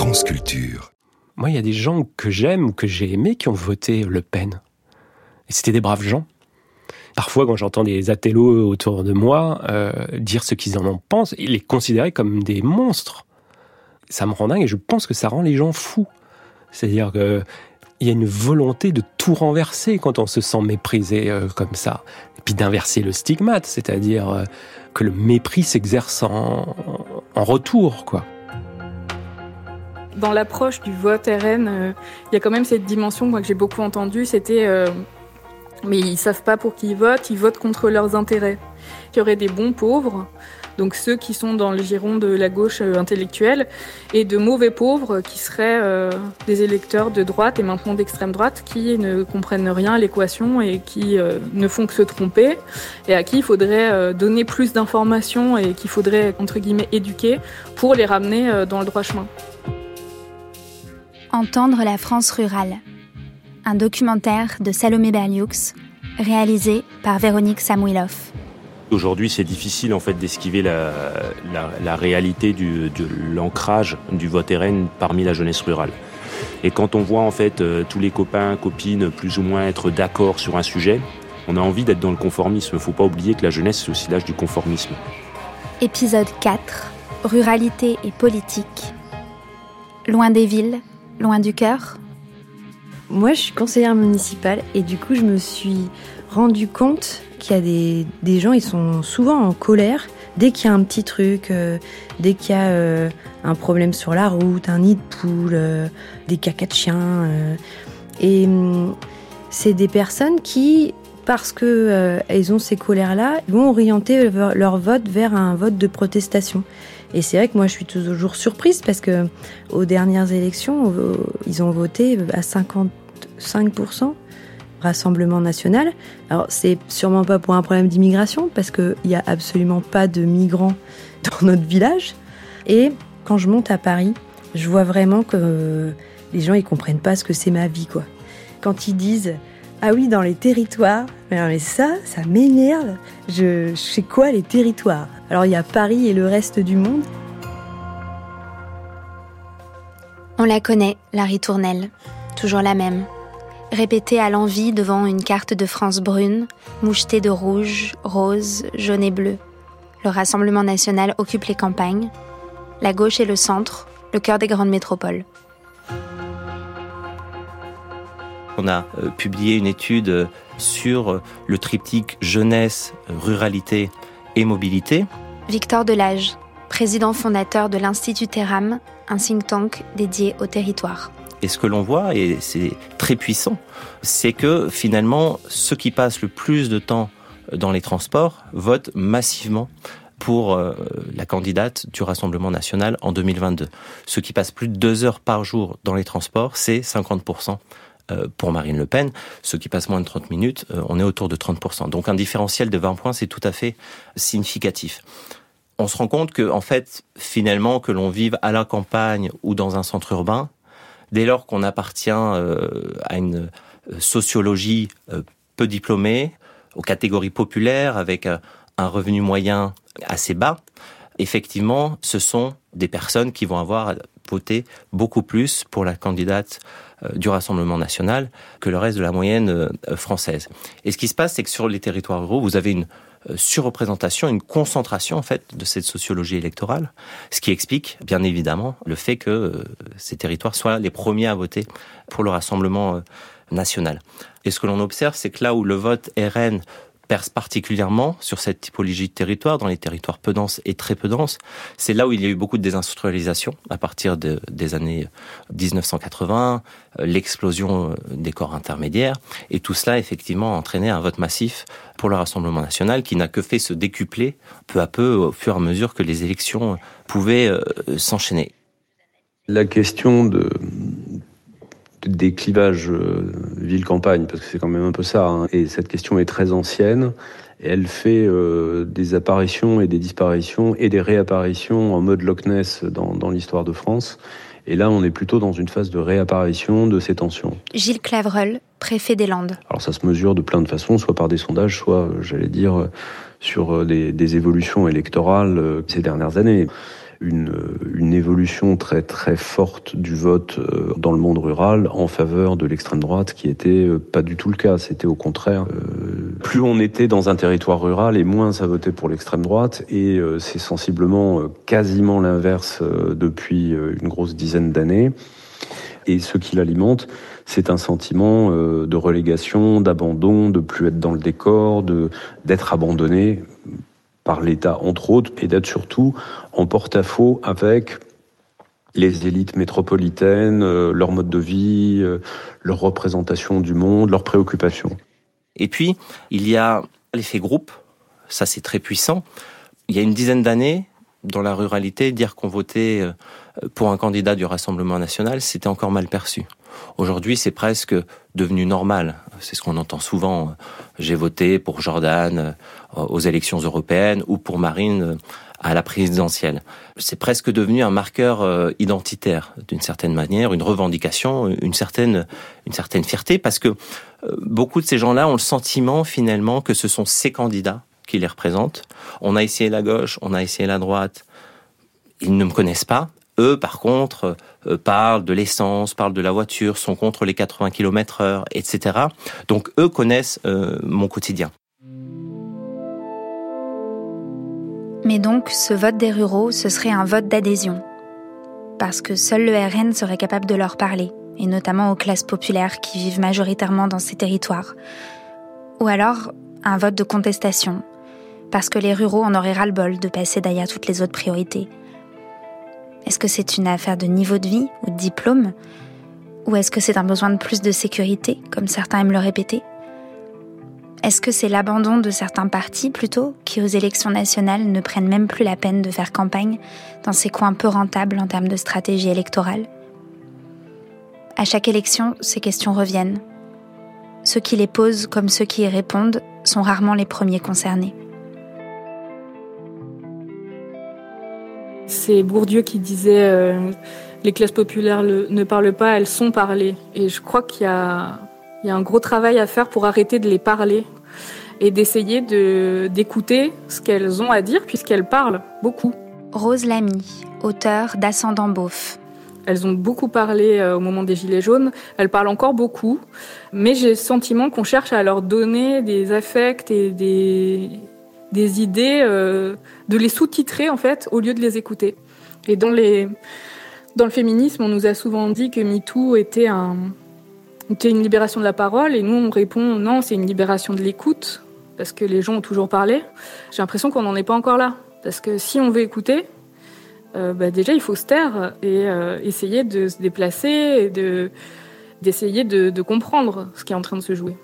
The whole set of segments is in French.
France Culture. Moi, il y a des gens que j'aime ou que j'ai aimés qui ont voté Le Pen. Et c'était des braves gens. Parfois, quand j'entends des athélos autour de moi dire ce qu'ils en pensent, ils les considérer comme des monstres. Ça me rend dingue et je pense que ça rend les gens fous. C'est-à-dire qu'il y a une volonté de tout renverser quand on se sent méprisé comme ça. Et puis d'inverser le stigmate, c'est-à-dire que le mépris s'exerce en retour, quoi. Dans l'approche du vote RN, il y a quand même cette dimension moi, que j'ai beaucoup entendue, c'était mais ils savent pas pour qui ils votent contre leurs intérêts. Il y aurait des bons pauvres, donc ceux qui sont dans le giron de la gauche intellectuelle, et de mauvais pauvres qui seraient des électeurs de droite et maintenant d'extrême droite qui ne comprennent rien à l'équation et qui ne font que se tromper, et à qui il faudrait donner plus d'informations et qu'il faudrait, entre guillemets, éduquer pour les ramener dans le droit chemin. Entendre la France rurale. Un documentaire de Salomé Berlioux, réalisé par Véronique Samuilov. Aujourd'hui, c'est difficile en fait d'esquiver la réalité de l'ancrage du vote RN parmi la jeunesse rurale. Et quand on voit en fait tous les copains, copines plus ou moins être d'accord sur un sujet, on a envie d'être dans le conformisme. Il ne faut pas oublier que la jeunesse, c'est aussi l'âge du conformisme. Épisode 4, Ruralité et politique. Loin des villes, loin du cœur. Moi, je suis conseillère municipale et du coup, je me suis rendu compte qu'il y a des gens, ils sont souvent en colère dès qu'il y a un petit truc, dès qu'il y a un problème sur la route, un nid de poule, des caca de chiens. Et c'est des personnes qui, parce qu'elles ont ces colères-là, vont orienter leur vote vers un vote de protestation. Et c'est vrai que moi, je suis toujours surprise parce que aux dernières élections, ils ont voté à 55%, Rassemblement national. Alors, c'est sûrement pas pour un problème d'immigration parce qu'il y a absolument pas de migrants dans notre village. Et quand je monte à Paris, je vois vraiment que les gens, ils comprennent pas ce que c'est ma vie, quoi. Quand ils disent « Ah oui, dans les territoires », mais ça m'énerve. Je sais quoi, les territoires ? Alors, il y a Paris et le reste du monde. On la connaît, la ritournelle. Toujours la même. Répétée à l'envi devant une carte de France brune, mouchetée de rouge, rose, jaune et bleu. Le Rassemblement national occupe les campagnes. La gauche et le centre, le cœur des grandes métropoles. On a publié une étude sur le triptyque jeunesse, ruralité et mobilité. Victor Delage, président fondateur de l'Institut Terram, un think tank dédié au territoire. Et ce que l'on voit, et c'est très puissant, c'est que finalement, ceux qui passent le plus de temps dans les transports votent massivement pour la candidate du Rassemblement national en 2022. Ceux qui passent plus de 2 heures par jour dans les transports, c'est 50% pour Marine Le Pen. Ceux qui passent moins de 30 minutes, on est autour de 30%. Donc un différentiel de 20 points, c'est tout à fait significatif. On se rend compte que, en fait, finalement, que l'on vive à la campagne ou dans un centre urbain, dès lors qu'on appartient à une sociologie peu diplômée, aux catégories populaires, avec un revenu moyen assez bas, effectivement, ce sont des personnes qui vont avoir voté beaucoup plus pour la candidate du Rassemblement national que le reste de la moyenne française. Et ce qui se passe, c'est que sur les territoires ruraux, vous avez une surreprésentation, une concentration en fait de cette sociologie électorale, ce qui explique bien évidemment le fait que ces territoires soient les premiers à voter pour le Rassemblement national. Et ce que l'on observe, c'est que là où le vote RN perce particulièrement sur cette typologie de territoire, dans les territoires peu denses et très peu denses, c'est là où il y a eu beaucoup de désindustrialisation à partir des années 1980, l'explosion des corps intermédiaires, et tout cela effectivement a entraîné un vote massif pour le Rassemblement national qui n'a que fait se décupler peu à peu au fur et à mesure que les élections pouvaient s'enchaîner. La question des clivages ville-campagne, parce que c'est quand même un peu ça, hein. Et cette question est très ancienne, et elle fait des apparitions et des disparitions et des réapparitions en mode Loch Ness dans l'histoire de France. Et là, on est plutôt dans une phase de réapparition de ces tensions. Gilles Clavreul, préfet des Landes. Alors ça se mesure de plein de façons, soit par des sondages, soit, j'allais dire, sur des évolutions électorales ces dernières années. une évolution très très forte du vote dans le monde rural en faveur de l'extrême droite, qui était pas du tout le cas. C'était au contraire, plus on était dans un territoire rural et moins ça votait pour l'extrême droite, et c'est sensiblement quasiment l'inverse depuis une grosse dizaine d'années. Et ce qui l'alimente, c'est un sentiment de relégation, d'abandon, de plus être dans le décor, d'être abandonné par l'État, entre autres, et d'être surtout en porte-à-faux avec les élites métropolitaines, leur mode de vie, leur représentation du monde, leurs préoccupations. Et puis, il y a l'effet groupe, ça c'est très puissant. Il y a une dizaine d'années, dans la ruralité, dire qu'on votait pour un candidat du Rassemblement national, c'était encore mal perçu. Aujourd'hui, c'est presque devenu normal. C'est ce qu'on entend souvent. J'ai voté pour Jordan aux élections européennes ou pour Marine à la présidentielle. C'est presque devenu un marqueur identitaire, d'une certaine manière, une revendication, une certaine fierté, parce que beaucoup de ces gens-là ont le sentiment, finalement, que ce sont ces candidats qui les représentent. On a essayé la gauche, on a essayé la droite. Ils ne me connaissent pas. Eux, par contre, parlent de l'essence, parlent de la voiture, sont contre les 80 km/h, etc. Donc, eux connaissent mon quotidien. Mais donc, ce vote des ruraux, ce serait un vote d'adhésion. Parce que seul le RN serait capable de leur parler, et notamment aux classes populaires qui vivent majoritairement dans ces territoires. Ou alors, un vote de contestation, parce que les ruraux en auraient ras-le-bol de passer derrière toutes les autres priorités. Est-ce que c'est une affaire de niveau de vie ou de diplôme ? Ou est-ce que c'est un besoin de plus de sécurité, comme certains aiment le répéter ? Est-ce que c'est l'abandon de certains partis, plutôt, qui aux élections nationales ne prennent même plus la peine de faire campagne dans ces coins peu rentables en termes de stratégie électorale ? À chaque élection, ces questions reviennent. Ceux qui les posent comme ceux qui y répondent sont rarement les premiers concernés. C'est Bourdieu qui disait les classes populaires ne parlent pas, elles sont parlées. Et je crois qu'il y a un gros travail à faire pour arrêter de les parler et d'essayer d'écouter ce qu'elles ont à dire, puisqu'elles parlent beaucoup. Rose Lamy, auteure d'Ascendant Beauf. Elles ont beaucoup parlé au moment des Gilets jaunes, elles parlent encore beaucoup, mais j'ai le sentiment qu'on cherche à leur donner des affects et des idées, de les sous-titrer en fait, au lieu de les écouter. Et dans le féminisme, on nous a souvent dit que MeToo était une libération de la parole, et nous on répond non, c'est une libération de l'écoute, parce que les gens ont toujours parlé. J'ai l'impression qu'on n'en est pas encore là, parce que si on veut écouter, déjà il faut se taire et essayer de se déplacer et d'essayer de comprendre ce qui est en train de se jouer.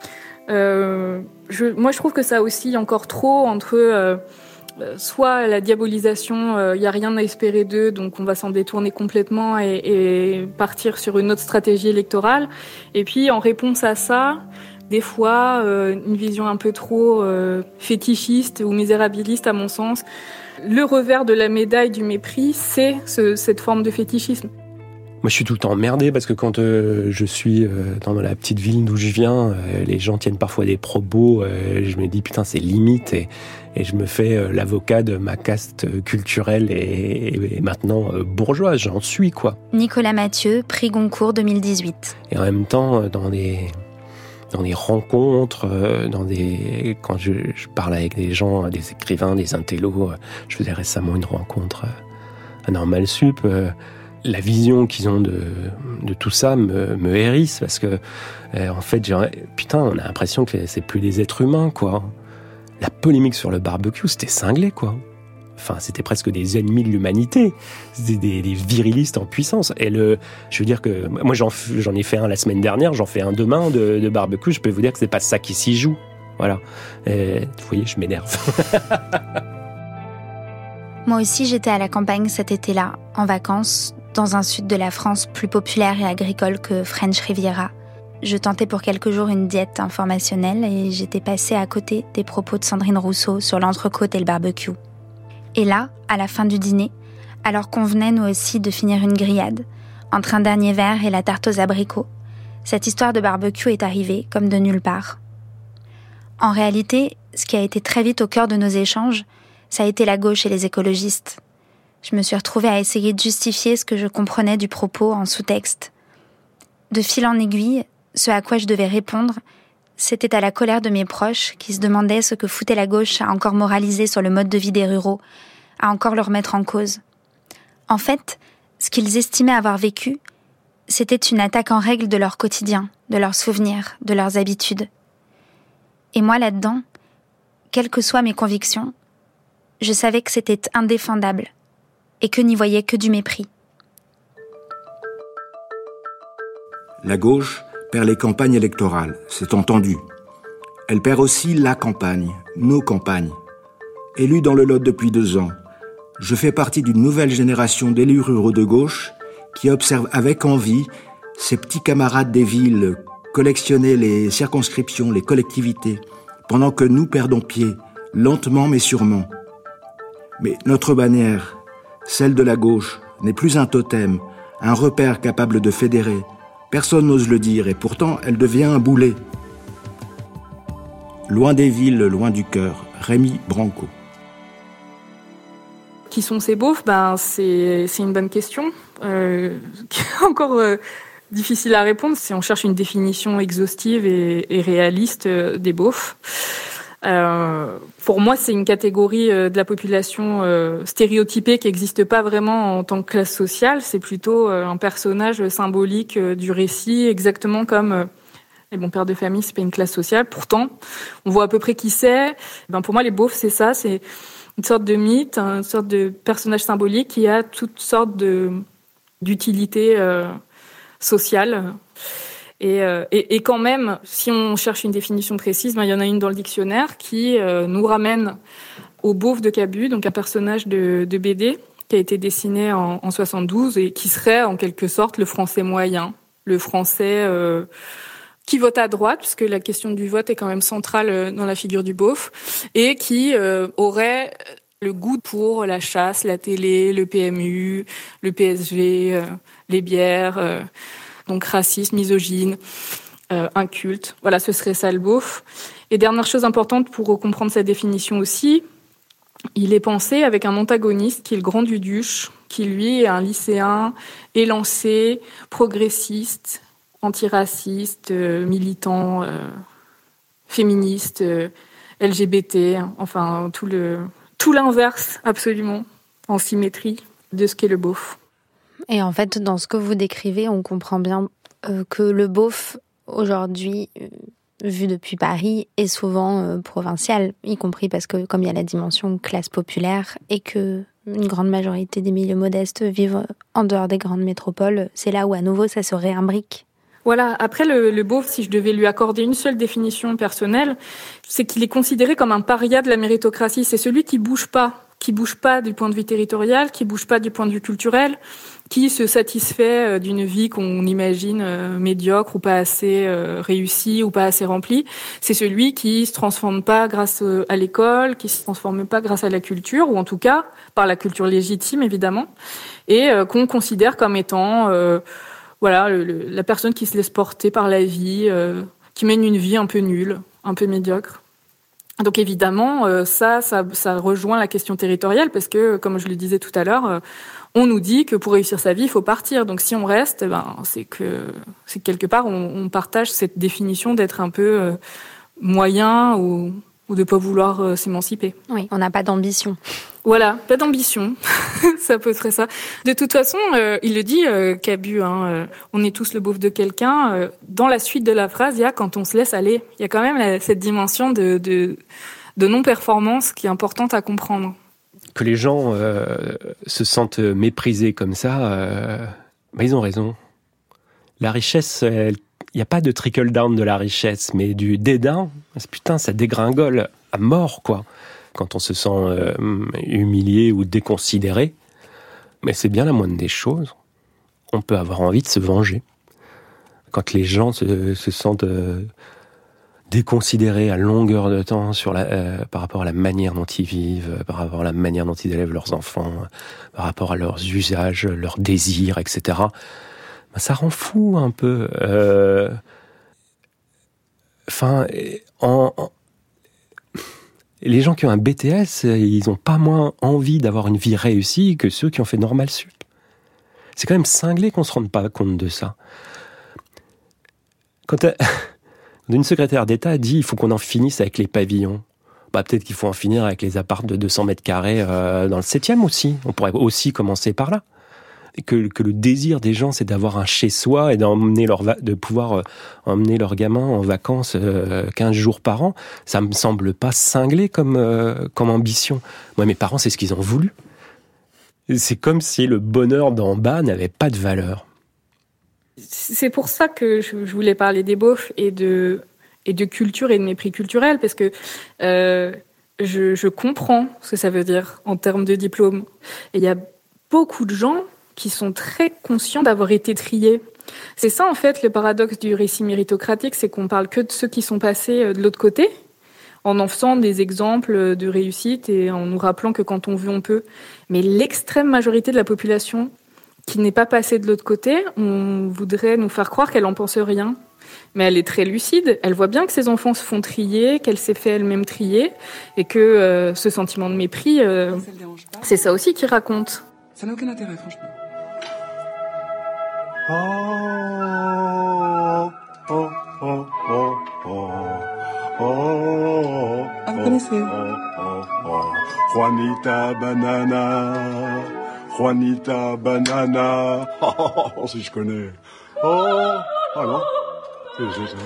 Moi je trouve que ça oscille encore trop entre soit la diabolisation, il n'y a rien à espérer d'eux, donc on va s'en détourner complètement et partir sur une autre stratégie électorale. Et puis en réponse à ça, des fois une vision un peu trop fétichiste ou misérabiliste à mon sens. Le revers de la médaille du mépris, c'est cette forme de fétichisme. Moi, je suis tout le temps emmerdé parce que quand je suis dans la petite ville d'où je viens, les gens tiennent parfois des propos. Je me dis, putain, c'est limite. Et je me fais l'avocat de ma caste culturelle et maintenant bourgeoise. J'en suis, quoi. Nicolas Mathieu, prix Goncourt 2018. Et en même temps, dans des rencontres, quand je parle avec des gens, des écrivains, des intellos, je faisais récemment une rencontre à Normal Sup. La vision qu'ils ont de tout ça me hérisse, parce que en fait, on a l'impression que c'est plus des êtres humains, quoi. La polémique sur le barbecue, c'était cinglé, quoi. Enfin, c'était presque des ennemis de l'humanité. C'était des virilistes en puissance. Et je veux dire que moi, j'en ai fait un la semaine dernière, j'en fais un demain de barbecue. Je peux vous dire que c'est pas ça qui s'y joue. Voilà. Vous voyez, je m'énerve. Moi aussi, j'étais à la campagne cet été-là, en vacances, dans un sud de la France plus populaire et agricole que French Riviera. Je tentais pour quelques jours une diète informationnelle et j'étais passée à côté des propos de Sandrine Rousseau sur l'entrecôte et le barbecue. Et là, à la fin du dîner, alors qu'on venait nous aussi de finir une grillade, entre un dernier verre et la tarte aux abricots, cette histoire de barbecue est arrivée comme de nulle part. En réalité, ce qui a été très vite au cœur de nos échanges, ça a été la gauche et les écologistes. Je me suis retrouvée à essayer de justifier ce que je comprenais du propos en sous-texte. De fil en aiguille, ce à quoi je devais répondre, c'était à la colère de mes proches qui se demandaient ce que foutait la gauche à encore moraliser sur le mode de vie des ruraux, à encore le remettre en cause. En fait, ce qu'ils estimaient avoir vécu, c'était une attaque en règle de leur quotidien, de leurs souvenirs, de leurs habitudes. Et moi, là-dedans, quelles que soient mes convictions, je savais que c'était indéfendable et que n'y voyait que du mépris. La gauche perd les campagnes électorales, c'est entendu. Elle perd aussi la campagne, nos campagnes. Élu dans le Lot depuis 2 ans, je fais partie d'une nouvelle génération d'élus ruraux de gauche qui observent avec envie ces petits camarades des villes collectionner les circonscriptions, les collectivités, pendant que nous perdons pied, lentement mais sûrement. Mais notre bannière, celle de la gauche, n'est plus un totem, un repère capable de fédérer. Personne n'ose le dire et pourtant elle devient un boulet. Loin des villes, loin du cœur. Rémi Branco. Qui sont ces beaufs ? C'est une bonne question. Qui est encore difficile à répondre si on cherche une définition exhaustive et réaliste des beaufs. Pour moi, c'est une catégorie de la population stéréotypée qui n'existe pas vraiment en tant que classe sociale. C'est plutôt un personnage symbolique du récit, exactement comme les bons pères de famille, c'est pas une classe sociale. Pourtant, on voit à peu près qui c'est. Pour moi, les beaufs, c'est ça. C'est une sorte de mythe, une sorte de personnage symbolique qui a toutes sortes d'utilités sociales. Et quand même, si on cherche une définition précise, il y en a une dans le dictionnaire qui nous ramène au beauf de Cabu, donc un personnage de BD qui a été dessiné en 72 et qui serait en quelque sorte le français moyen, le français qui vote à droite, puisque la question du vote est quand même centrale dans la figure du beauf, et qui aurait le goût pour la chasse, la télé, le PMU, le PSG, les bières... donc raciste, misogyne, inculte. Voilà, ce serait ça le beauf. Et dernière chose importante pour comprendre cette définition aussi, il est pensé avec un antagoniste qui est le Grand Duduche, qui lui est un lycéen élancé, progressiste, antiraciste, militant, féministe, LGBT, enfin tout l'inverse absolument, en symétrie de ce qu'est le beauf. Et en fait, dans ce que vous décrivez, on comprend bien que le beauf, aujourd'hui, vu depuis Paris, est souvent provincial, y compris parce que, comme il y a la dimension classe populaire et que une grande majorité des milieux modestes vivent en dehors des grandes métropoles, c'est là où, à nouveau, ça se réimbrique. Voilà. Après, le beauf, si je devais lui accorder une seule définition personnelle, c'est qu'il est considéré comme un paria de la méritocratie. C'est celui qui bouge pas du point de vue territorial, qui bouge pas du point de vue culturel, qui se satisfait d'une vie qu'on imagine médiocre ou pas assez réussie ou pas assez remplie. C'est celui qui se transforme pas grâce à l'école, qui se transforme pas grâce à la culture, ou en tout cas par la culture légitime évidemment, et qu'on considère comme étant la personne qui se laisse porter par la vie, qui mène une vie un peu nulle, un peu médiocre. Donc évidemment, ça rejoint la question territoriale parce que, comme je le disais tout à l'heure, on nous dit que pour réussir sa vie, il faut partir. Donc si on reste, c'est que quelque part on partage cette définition d'être un peu moyen ou de pas vouloir s'émanciper. Oui, on n'a pas d'ambition. Voilà, pas d'ambition. Ça peut être ça. De toute façon, il le dit, Cabu, on est tous le beauf de quelqu'un. Dans la suite de la phrase, il y a quand on se laisse aller. Il y a quand même cette dimension de non-performance qui est importante à comprendre. Que les gens se sentent méprisés comme ça, ils ont raison. La richesse, il n'y a pas de trickle-down de la richesse, mais du dédain, putain, ça dégringole à mort, quoi. Quand on se sent humilié ou déconsidéré, mais c'est bien la moindre des choses. On peut avoir envie de se venger. Quand les gens se sentent déconsidérés à longueur de temps par rapport à la manière dont ils vivent, par rapport à la manière dont ils élèvent leurs enfants, par rapport à leurs usages, leurs désirs, etc., ça rend fou un peu. Les gens qui ont un BTS, ils n'ont pas moins envie d'avoir une vie réussie que ceux qui ont fait Normal Sup. C'est quand même cinglé qu'on ne se rende pas compte de ça. Quand une secrétaire d'État dit il faut qu'on en finisse avec les pavillons, peut-être qu'il faut en finir avec les apparts de 200 mètres carrés dans le 7e aussi. On pourrait aussi commencer par là. Et que le désir des gens, c'est d'avoir un chez-soi et de pouvoir emmener leurs gamins en vacances 15 jours par an, ça me semble pas cinglé comme ambition. Moi, mes parents, c'est ce qu'ils ont voulu. C'est comme si le bonheur d'en bas n'avait pas de valeur. C'est pour ça que je voulais parler des beaufs et de culture et de mépris culturel, parce que je comprends ce que ça veut dire en termes de diplôme. Et il y a beaucoup de gens qui sont très conscients d'avoir été triés. C'est ça, en fait, le paradoxe du récit méritocratique, c'est qu'on parle que de ceux qui sont passés de l'autre côté, en faisant des exemples de réussite et en nous rappelant que quand on veut, on peut. Mais l'extrême majorité de la population qui n'est pas passée de l'autre côté, on voudrait nous faire croire qu'elle en pense rien. Mais elle est très lucide, elle voit bien que ses enfants se font trier, qu'elle s'est fait elle-même trier, et que ce sentiment de mépris, c'est ça aussi qu'il raconte. Ça n'a aucun intérêt, franchement. Oh, oh, oh, oh, oh, oh. Ah, vous connaissez? Juanita Banana, Juanita Banana. Oh, si je connais. Oh, ah non, c'est ça.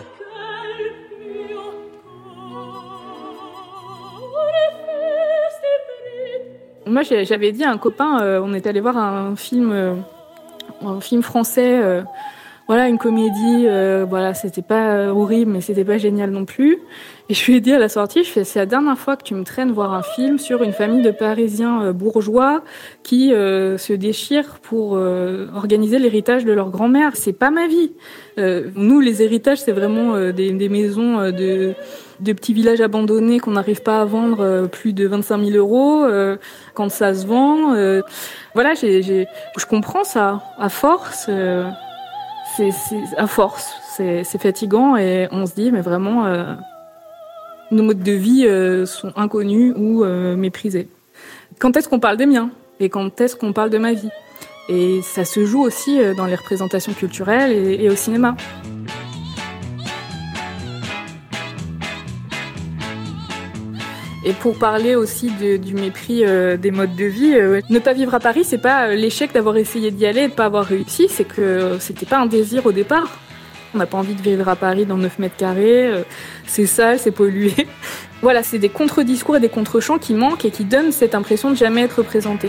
Moi, j'avais dit à un copain, on est allé voir un film français, une comédie, c'était pas horrible, mais c'était pas génial non plus. Et je lui ai dit à la sortie, c'est la dernière fois que tu me traînes voir un film sur une famille de Parisiens bourgeois qui se déchirent pour organiser l'héritage de leur grand-mère. C'est pas ma vie. Nous, les héritages, c'est vraiment des maisons de petits villages abandonnés qu'on n'arrive pas à vendre plus de 25 000 euros quand ça se vend. Je comprends ça. À force, c'est fatigant et on se dit, mais vraiment, nos modes de vie sont inconnus ou méprisés. Quand est-ce qu'on parle des miens et quand est-ce qu'on parle de ma vie? Et ça se joue aussi dans les représentations culturelles et au cinéma. Et pour parler aussi du mépris des modes de vie, ne pas vivre à Paris, c'est pas l'échec d'avoir essayé d'y aller et de pas avoir réussi, c'est que c'était pas un désir au départ. On n'a pas envie de vivre à Paris dans 9 mètres carrés, c'est sale, c'est pollué. Voilà, c'est des contre-discours et des contre-champs qui manquent et qui donnent cette impression de jamais être représentés.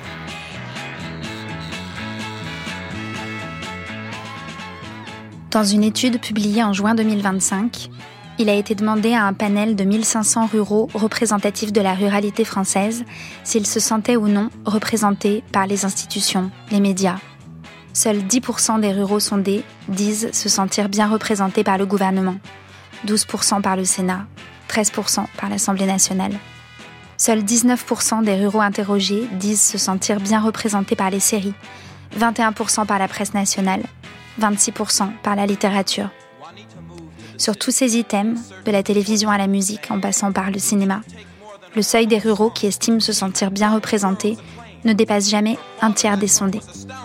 Dans une étude publiée en juin 2025, il a été demandé à un panel de 1500 ruraux représentatifs de la ruralité française s'ils se sentaient ou non représentés par les institutions, les médias. Seuls 10% des ruraux sondés disent se sentir bien représentés par le gouvernement, 12% par le Sénat, 13% par l'Assemblée nationale. Seuls 19% des ruraux interrogés disent se sentir bien représentés par les séries, 21% par la presse nationale, 26% par la littérature. Sur tous ces items, de la télévision à la musique en passant par le cinéma, le seuil des ruraux qui estiment se sentir bien représentés ne dépasse jamais un tiers des sondés.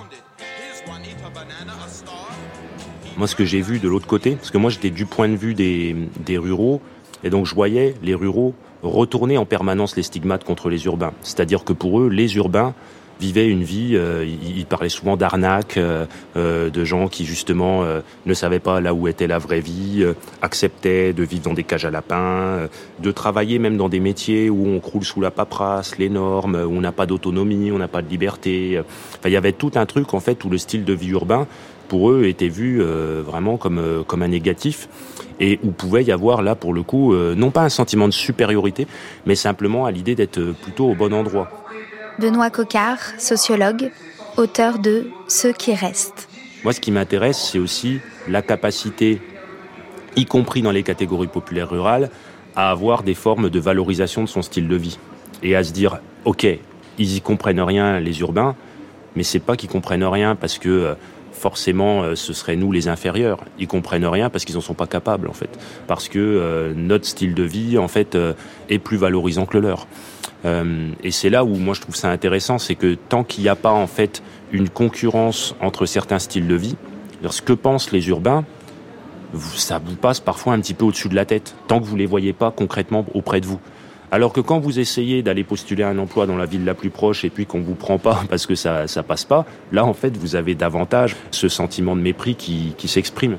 Moi, ce que j'ai vu de l'autre côté, parce que moi j'étais du point de vue des ruraux, et donc je voyais les ruraux retourner en permanence les stigmates contre les urbains. C'est-à-dire que pour eux, les urbains vivaient une vie, ils parlaient souvent d'arnaques, de gens qui justement ne savaient pas là où était la vraie vie, acceptaient de vivre dans des cages à lapins, de travailler même dans des métiers où on croule sous la paperasse, les normes, où on n'a pas d'autonomie, on n'a pas de liberté. Enfin, il y avait tout un truc en fait où le style de vie urbain pour eux était vu vraiment comme un négatif, et où pouvait y avoir là pour le coup non pas un sentiment de supériorité, mais simplement à l'idée d'être plutôt au bon endroit. Benoît Coquart, sociologue, auteur de « Ceux qui restent ». Moi, ce qui m'intéresse, c'est aussi la capacité, y compris dans les catégories populaires rurales, à avoir des formes de valorisation de son style de vie. Et à se dire, ok, ils y comprennent rien, les urbains, mais c'est pas qu'ils comprennent rien parce que forcément ce serait nous les inférieurs. Ils comprennent rien parce qu'ils n'en sont pas capables en fait, parce que notre style de vie en fait est plus valorisant que le leur. Et c'est là où moi je trouve ça intéressant, c'est que tant qu'il n'y a pas en fait une concurrence entre certains styles de vie, ce que pensent les urbains, ça vous passe parfois un petit peu au-dessus de la tête, tant que vous les voyez pas concrètement auprès de vous. Alors que quand vous essayez d'aller postuler un emploi dans la ville la plus proche et puis qu'on vous prend pas parce que ça passe pas, là en fait vous avez davantage ce sentiment de mépris qui s'exprime.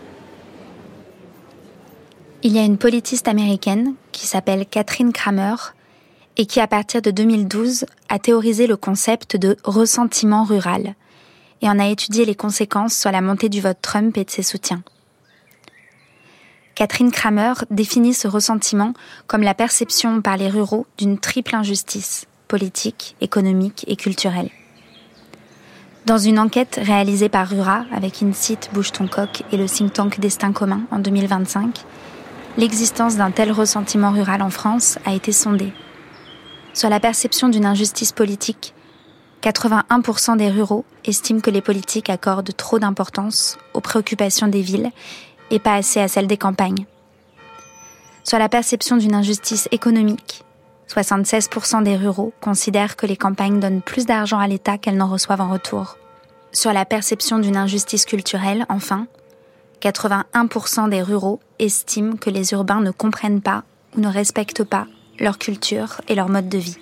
Il y a une politiste américaine qui s'appelle Catherine Kramer et qui, à partir de 2012, a théorisé le concept de ressentiment rural et en a étudié les conséquences sur la montée du vote Trump et de ses soutiens. Catherine Kramer définit ce ressentiment comme la perception par les ruraux d'une triple injustice, politique, économique et culturelle. Dans une enquête réalisée par Rura avec Insight, Bouge ton coq et le think tank Destin commun en 2025, l'existence d'un tel ressentiment rural en France a été sondée. Sur la perception d'une injustice politique, 81% des ruraux estiment que les politiques accordent trop d'importance aux préoccupations des villes et pas assez à celles des campagnes. Sur la perception d'une injustice économique, 76% des ruraux considèrent que les campagnes donnent plus d'argent à l'État qu'elles n'en reçoivent en retour. Sur la perception d'une injustice culturelle, enfin, 81% des ruraux estiment que les urbains ne comprennent pas ou ne respectent pas leur culture et leur mode de vie.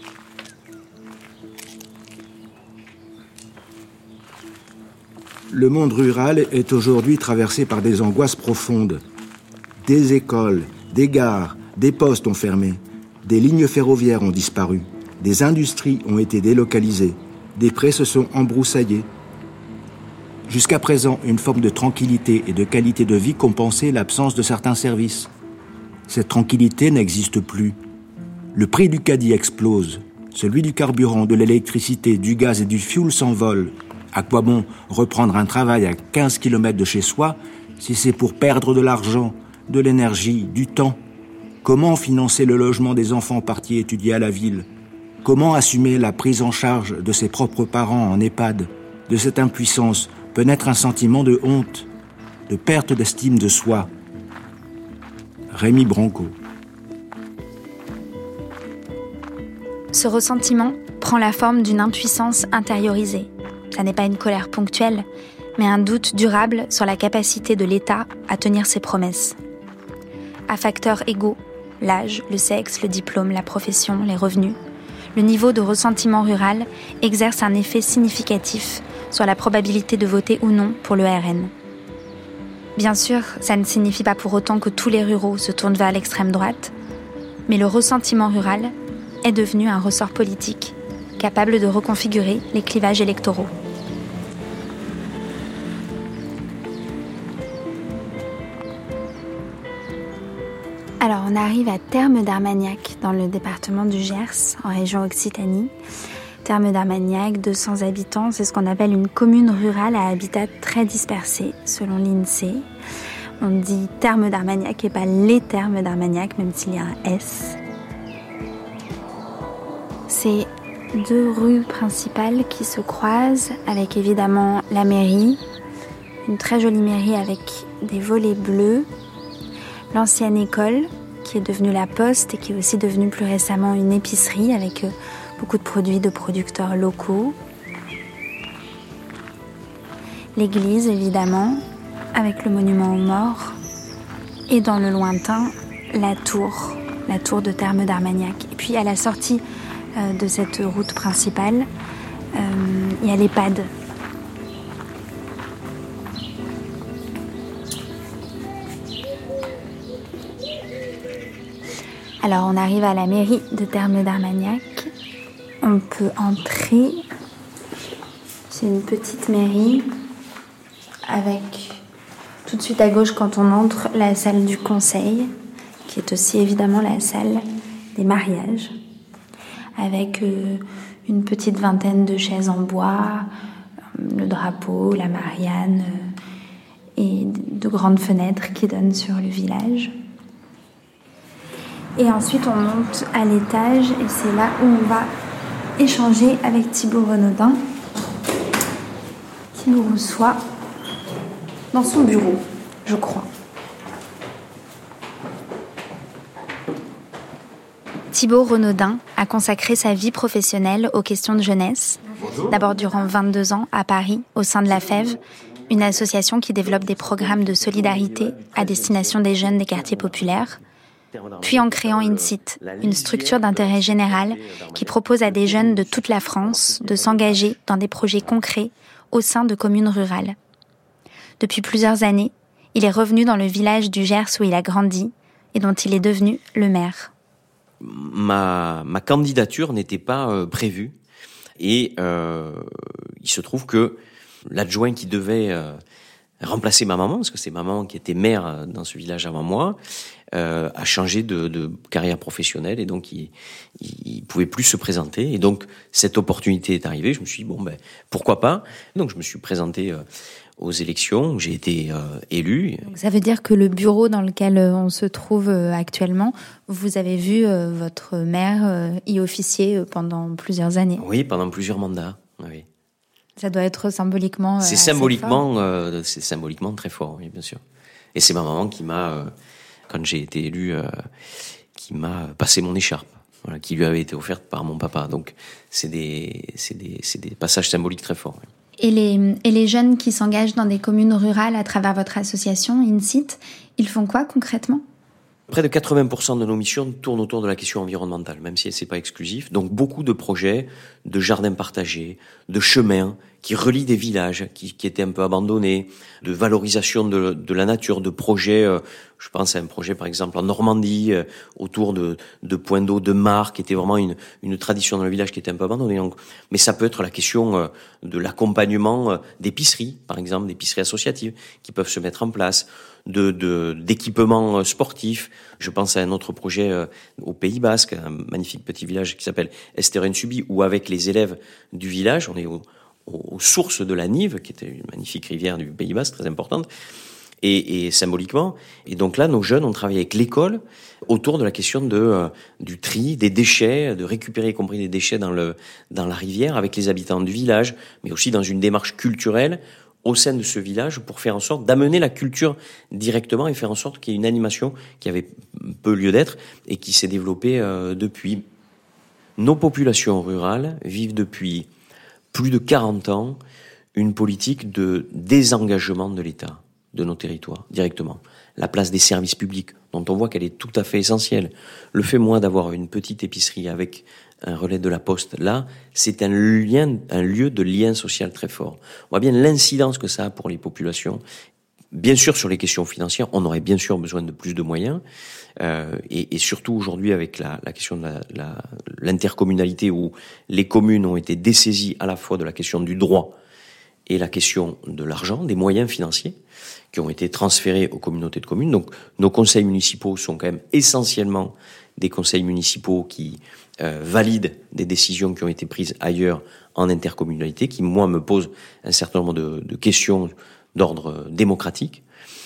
Le monde rural est aujourd'hui traversé par des angoisses profondes. Des écoles, des gares, des postes ont fermé, des lignes ferroviaires ont disparu, des industries ont été délocalisées, des prés se sont embroussaillés. Jusqu'à présent, une forme de tranquillité et de qualité de vie compensait l'absence de certains services. Cette tranquillité n'existe plus. Le prix du caddie explose, celui du carburant, de l'électricité, du gaz et du fioul s'envole. À quoi bon reprendre un travail à 15 km de chez soi si c'est pour perdre de l'argent, de l'énergie, du temps? Comment financer le logement des enfants partis étudier à la ville? Comment assumer la prise en charge de ses propres parents en EHPAD? De cette impuissance peut naître un sentiment de honte, de perte d'estime de soi. Rémi Branco. Ce ressentiment prend la forme d'une impuissance intériorisée. Ça n'est pas une colère ponctuelle, mais un doute durable sur la capacité de l'État à tenir ses promesses. À facteurs égaux, l'âge, le sexe, le diplôme, la profession, les revenus, le niveau de ressentiment rural exerce un effet significatif sur la probabilité de voter ou non pour le RN. Bien sûr, ça ne signifie pas pour autant que tous les ruraux se tournent vers l'extrême droite, mais le ressentiment rural est devenu un ressort politique capable de reconfigurer les clivages électoraux. Alors, on arrive à Termes d'Armagnac, dans le département du Gers, en région Occitanie. Termes d'Armagnac, 200 habitants, c'est ce qu'on appelle une commune rurale à habitat très dispersé, selon l'INSEE. On dit Termes d'Armagnac et pas les Termes d'Armagnac, même s'il y a un S. C'est 2 rues principales qui se croisent, avec évidemment la mairie, une très jolie mairie avec des volets bleus, l'ancienne école, qui est devenue la Poste et qui est aussi devenue plus récemment une épicerie avec beaucoup de produits de producteurs locaux. L'église, évidemment, avec le monument aux morts. Et dans le lointain, la tour de Termes d'Armagnac. Et puis à la sortie de cette route principale, il y a l'EHPAD. Alors on arrive à la mairie de Termes d'Armagnac. On peut entrer. C'est une petite mairie avec tout de suite à gauche quand on entre la salle du conseil, qui est aussi évidemment la salle des mariages, avec une petite vingtaine de chaises en bois, le drapeau, la Marianne et de grandes fenêtres qui donnent sur le village. Et ensuite, on monte à l'étage et c'est là où on va échanger avec Thibaut Renaudin qui nous reçoit dans son bureau, je crois. Thibaut Renaudin a consacré sa vie professionnelle aux questions de jeunesse. D'abord durant 22 ans à Paris, au sein de la FEV, une association qui développe des programmes de solidarité à destination des jeunes des quartiers populaires. Puis en créant InSite, une structure d'intérêt général qui propose à des jeunes de toute la France de s'engager dans des projets concrets au sein de communes rurales. Depuis plusieurs années, il est revenu dans le village du Gers où il a grandi et dont il est devenu le maire. Ma candidature n'était pas prévue et il se trouve que l'adjoint qui devait remplacer ma maman, parce que c'est ma maman qui était maire dans ce village avant moi, a changé de carrière professionnelle et donc il pouvait plus se présenter. Et donc cette opportunité est arrivée. Je me suis dit pourquoi pas. Donc je me suis présenté aux élections, j'ai été élu. Donc ça veut dire que le bureau dans lequel on se trouve actuellement, vous avez vu votre maire y officier pendant plusieurs années. Oui, pendant plusieurs mandats. Oui. Ça doit être symboliquement. C'est symboliquement très fort, oui, bien sûr. Et c'est ma maman qui m'a, quand j'ai été élu, qui m'a passé mon écharpe, voilà, qui lui avait été offerte par mon papa. Donc c'est des passages symboliques très forts. Oui. Et les jeunes qui s'engagent dans des communes rurales à travers votre association InSite, ils font quoi concrètement ? Près de 80% de nos missions tournent autour de la question environnementale, même si c'est pas exclusif. Donc beaucoup de projets, de jardins partagés, de chemins qui relient des villages qui étaient un peu abandonnés, de valorisation de la nature, de projets. Je pense à un projet par exemple en Normandie autour de points d'eau de mares qui était vraiment une tradition dans le village qui était un peu abandonnée. Donc, mais ça peut être la question de l'accompagnement d'épiceries, par exemple d'épiceries associatives qui peuvent se mettre en place, d'équipements sportifs. Je pense à un autre projet au Pays Basque, un magnifique petit village qui s'appelle Esteren-Subi, où avec les élèves du village, on est aux sources de la Nive, qui était une magnifique rivière du Pays Basque, très importante, et symboliquement. Et donc là, nos jeunes ont travaillé avec l'école autour de la question du tri, des déchets, de récupérer y compris des déchets dans la rivière avec les habitants du village, mais aussi dans une démarche culturelle au sein de ce village pour faire en sorte d'amener la culture directement et faire en sorte qu'il y ait une animation qui avait peu lieu d'être et qui s'est développée depuis. Nos populations rurales vivent depuis plus de 40 ans une politique de désengagement de l'État, de nos territoires, directement. La place des services publics, dont on voit qu'elle est tout à fait essentielle. Le fait, moi, d'avoir une petite épicerie avec un relais de la Poste, là, c'est un lieu de lien social très fort. On voit bien l'incidence que ça a pour les populations. Bien sûr, sur les questions financières, on aurait bien sûr besoin de plus de moyens. Et surtout aujourd'hui avec la question de l'intercommunalité où les communes ont été dessaisies à la fois de la question du droit et la question de l'argent, des moyens financiers qui ont été transférés aux communautés de communes. Donc nos conseils municipaux sont quand même essentiellement des conseils municipaux qui valident des décisions qui ont été prises ailleurs en intercommunalité, qui moi me posent un certain nombre de questions d'ordre démocratique.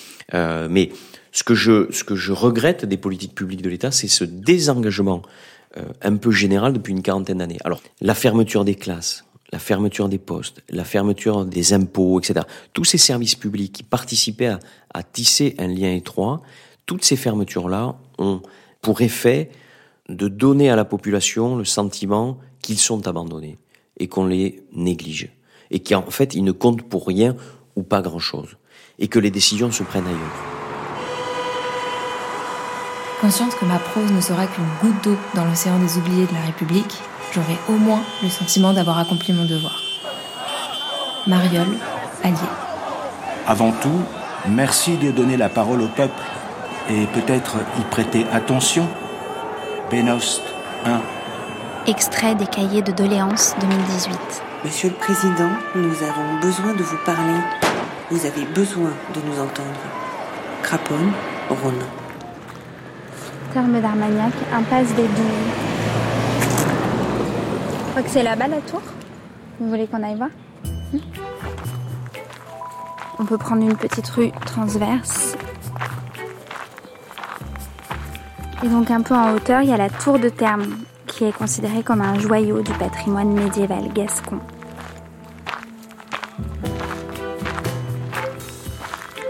Mais ce que je regrette des politiques publiques de l'État, c'est ce désengagement un peu général depuis une quarantaine d'années. Alors, la fermeture des classes, la fermeture des postes, la fermeture des impôts, etc. Tous ces services publics qui participaient à tisser un lien étroit, toutes ces fermetures-là ont pour effet de donner à la population le sentiment qu'ils sont abandonnés et qu'on les néglige. Et qu'en fait, ils ne comptent pour rien ou pas grand-chose. Et que les décisions se prennent ailleurs. Consciente que ma prose ne sera qu'une goutte d'eau dans l'océan des oubliés de la République, j'aurai au moins le sentiment d'avoir accompli mon devoir. Mariole, Allier. Avant tout, merci de donner la parole au peuple et peut-être y prêter attention. Benost 1. Extrait des cahiers de doléances 2018. Monsieur le Président, nous avons besoin de vous parler. Vous avez besoin de nous entendre. Craponne, Rhône. Terme d'Armagnac, impasse des Douves. Je crois que c'est là-bas la tour. Vous voulez qu'on aille voir ? On peut prendre une petite rue transverse. Et donc un peu en hauteur, il y a la tour de Terme, qui est considérée comme un joyau du patrimoine médiéval gascon.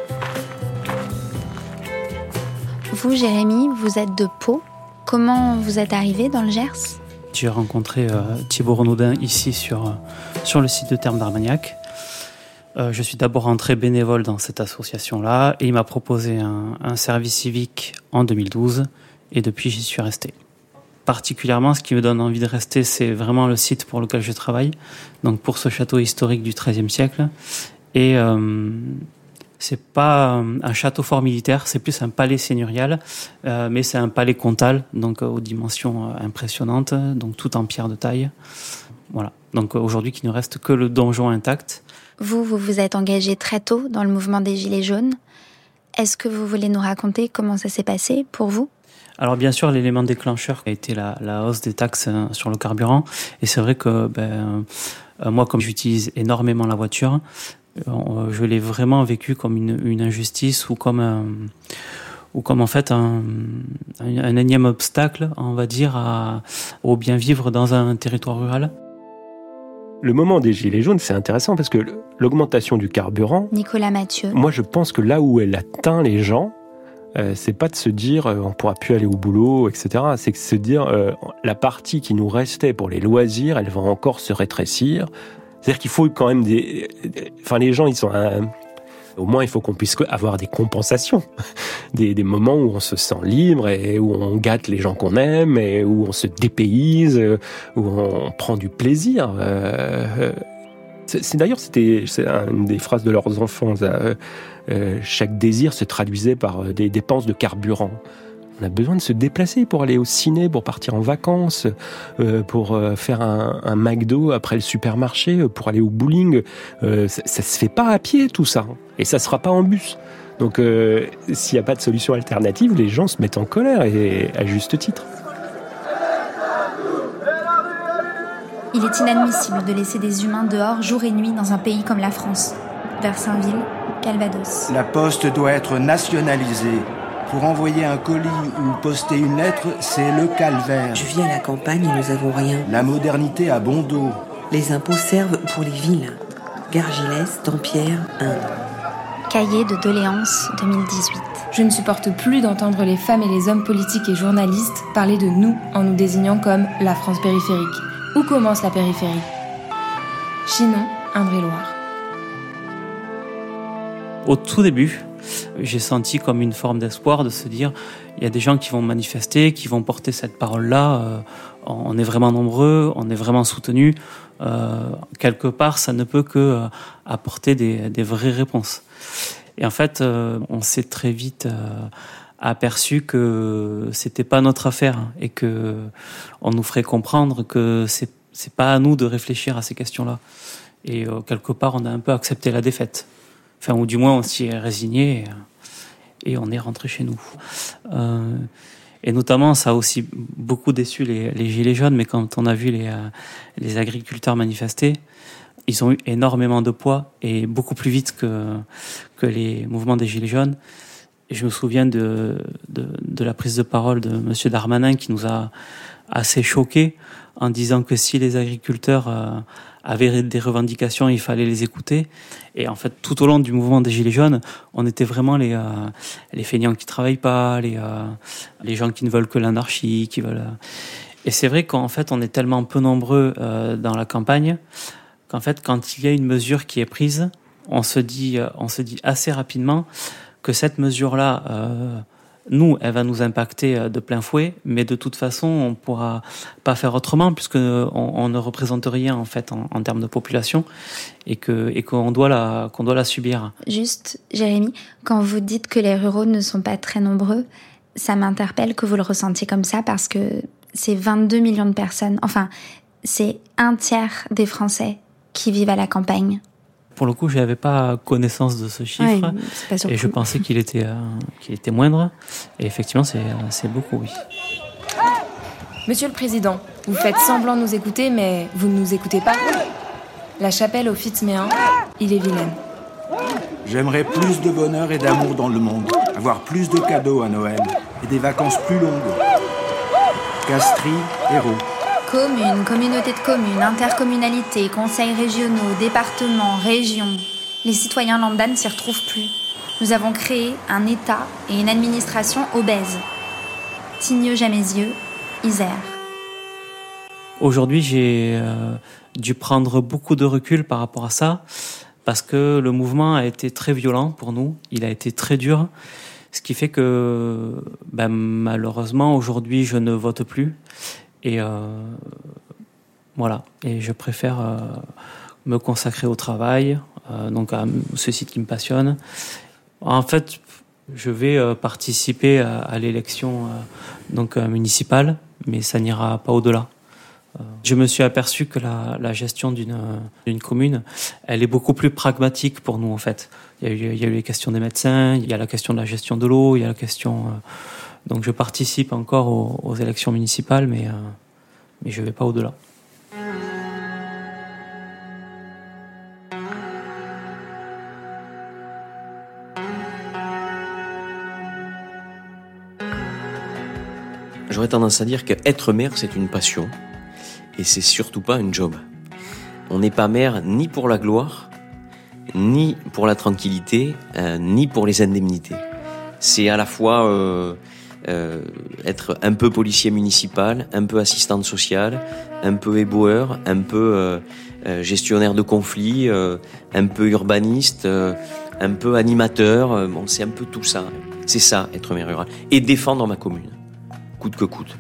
Vous, Jérémy, vous êtes de Pau. Comment vous êtes arrivé dans le Gers ? J'ai rencontré Thibaut Renaudin ici sur le site de Thermes d'Armagnac. Je suis d'abord entré bénévole dans cette association-là et il m'a proposé un service civique en 2012 et depuis j'y suis resté. Particulièrement, ce qui me donne envie de rester, c'est vraiment le site pour lequel je travaille, donc pour ce château historique du XIIIe siècle. Et c'est pas un château fort militaire, c'est plus un palais seigneurial, mais c'est un palais comtal, donc aux dimensions impressionnantes, donc tout en pierre de taille. Voilà. Donc aujourd'hui, qu'il ne reste que le donjon intact. Vous vous êtes engagé très tôt dans le mouvement des Gilets jaunes. Est-ce que vous voulez nous raconter comment ça s'est passé pour vous ? Alors bien sûr, l'élément déclencheur a été la hausse des taxes sur le carburant. Et c'est vrai que moi, comme j'utilise énormément la voiture, je l'ai vraiment vécu comme une injustice ou comme en fait un énième obstacle, on va dire, au bien vivre dans un territoire rural. Le moment des Gilets jaunes, c'est intéressant parce que l'augmentation du carburant... Nicolas Mathieu. Moi, je pense que là où elle atteint les gens, c'est pas de se dire on pourra plus aller au boulot, etc. C'est de se dire la partie qui nous restait pour les loisirs, elle va encore se rétrécir. C'est-à-dire qu'il faut quand même les gens, ils sont... Au moins, il faut qu'on puisse avoir des compensations, des moments où on se sent libre et où on gâte les gens qu'on aime et où on se dépayse, où on prend du plaisir. D'ailleurs, c'est une des phrases de leurs enfants. Chaque désir se traduisait par des dépenses de carburant. On a besoin de se déplacer pour aller au ciné, pour partir en vacances, pour faire un McDo après le supermarché, pour aller au bowling. Ça se fait pas à pied, tout ça. Et ça se fera pas en bus. Donc, s'il n'y a pas de solution alternative, les gens se mettent en colère, et à juste titre. Il est inadmissible de laisser des humains dehors jour et nuit dans un pays comme la France. Versainville, Calvados. La poste doit être nationalisée. Pour envoyer un colis ou poster une lettre, c'est le calvaire. Je vis à la campagne et nous n'avons rien. La modernité a bon dos. Les impôts servent pour les villes. Gargilès, Dampierre, Inde. Cahier de doléances 2018. Je ne supporte plus d'entendre les femmes et les hommes politiques et journalistes parler de nous en nous désignant comme la France périphérique. Où commence la périphérie ? Chinon, Indre-et-Loire. Au tout début, j'ai senti comme une forme d'espoir de se dire il y a des gens qui vont manifester, qui vont porter cette parole-là. On est vraiment nombreux, on est vraiment soutenus. Quelque part, ça ne peut que apporter des vraies réponses. Et en fait, on s'est très vite aperçu que c'était pas notre affaire et que on nous ferait comprendre que c'est pas à nous de réfléchir à ces questions-là. Et quelque part, on a un peu accepté la défaite. Enfin, ou du moins, on s'y est résigné et on est rentré chez nous. Et notamment, ça a aussi beaucoup déçu les Gilets jaunes, mais quand on a vu les agriculteurs manifester, ils ont eu énormément de poids et beaucoup plus vite que les mouvements des Gilets jaunes. Et je me souviens de la prise de parole de Monsieur Darmanin qui nous a assez choqués en disant que si les agriculteurs avaient des revendications, il fallait les écouter. Et en fait, tout au long du mouvement des Gilets jaunes, on était vraiment les feignants qui travaillent pas, les gens qui ne veulent que l'anarchie, qui veulent. Et c'est vrai qu'en fait, on est tellement peu nombreux dans la campagne qu'en fait, quand il y a une mesure qui est prise, on se dit assez rapidement que cette mesure-là, nous, elle va nous impacter de plein fouet, mais de toute façon, on pourra pas faire autrement puisque on ne représente rien en fait en termes de population et qu'on doit la subir. Juste, Jérémy, quand vous dites que les ruraux ne sont pas très nombreux, ça m'interpelle que vous le ressentiez comme ça parce que c'est 22 millions de personnes. Enfin, c'est un tiers des Français qui vivent à la campagne. Pour le coup, je n'avais pas connaissance de ce chiffre et je pensais qu'il était moindre. Et effectivement, c'est beaucoup, oui. Monsieur le Président, vous faites semblant de nous écouter, mais vous ne nous écoutez pas. La chapelle au Fitzméen, il est vilaine. J'aimerais plus de bonheur et d'amour dans le monde, avoir plus de cadeaux à Noël et des vacances plus longues. Castries, Hérault. Communes, communautés de communes, intercommunalités, conseils régionaux, départements, régions. Les citoyens lambda ne s'y retrouvent plus. Nous avons créé un État et une administration obèses. Tignieux-Jamézieux, Isère. Aujourd'hui, j'ai dû prendre beaucoup de recul par rapport à ça, parce que le mouvement a été très violent pour nous, il a été très dur, ce qui fait que malheureusement, aujourd'hui, je ne vote plus. Et voilà, et je préfère me consacrer au travail, donc à ce site qui me passionne. En fait, je vais participer à l'élection municipale, mais ça n'ira pas au-delà. Je me suis aperçu que la gestion d'une commune, elle est beaucoup plus pragmatique pour nous en fait. Il y a eu les questions des médecins, il y a la question de la gestion de l'eau, il y a la question. Donc je participe encore aux élections municipales, mais je ne vais pas au-delà. J'aurais tendance à dire qu'être maire, c'est une passion. Et c'est surtout pas un job. On n'est pas maire ni pour la gloire, ni pour la tranquillité, ni pour les indemnités. C'est à la fois être un peu policier municipal, un peu assistante sociale, un peu éboueur, un peu gestionnaire de conflits, un peu urbaniste, un peu animateur. Bon, c'est un peu tout ça. C'est ça, être maire rural. Et défendre ma commune, coûte que coûte.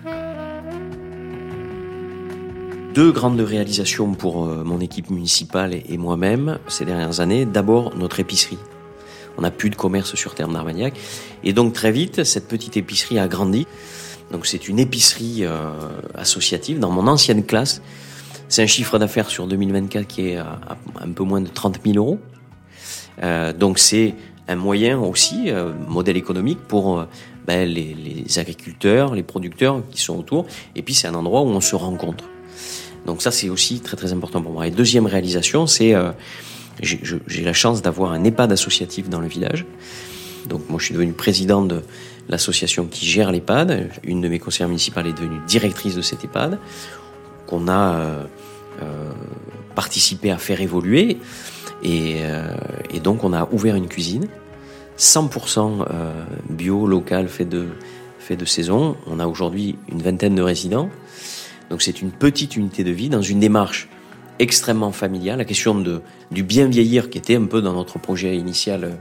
2 grandes réalisations pour mon équipe municipale et moi-même ces dernières années. D'abord, notre épicerie. On n'a plus de commerce sur Thermes d'Armagnac. Et donc, très vite, cette petite épicerie a grandi. Donc, c'est une épicerie associative dans mon ancienne classe. C'est un chiffre d'affaires sur 2024 qui est à un peu moins de 30 000 euros. Donc, c'est un moyen aussi, modèle économique pour les agriculteurs, les producteurs qui sont autour. Et puis, c'est un endroit où on se rencontre. Donc ça, c'est aussi très très important pour moi. Et deuxième réalisation, c'est j'ai la chance d'avoir un EHPAD associatif dans le village. Donc moi, je suis devenu président de l'association qui gère l'EHPAD. Une de mes conseillères municipales est devenue directrice de cet EHPAD, qu'on a participé à faire évoluer. Et donc, on a ouvert une cuisine 100% bio, local, fait de saison. On a aujourd'hui une 20aine de résidents. Donc c'est une petite unité de vie dans une démarche extrêmement familiale. La question du bien vieillir qui était un peu dans notre projet initial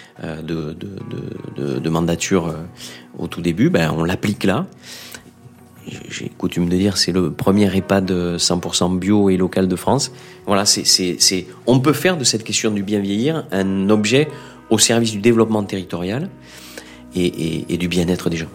de mandature au tout début, on l'applique là. J'ai coutume de dire c'est le premier EHPAD 100% bio et local de France. Voilà, on peut faire de cette question du bien vieillir un objet au service du développement territorial et du bien-être des gens.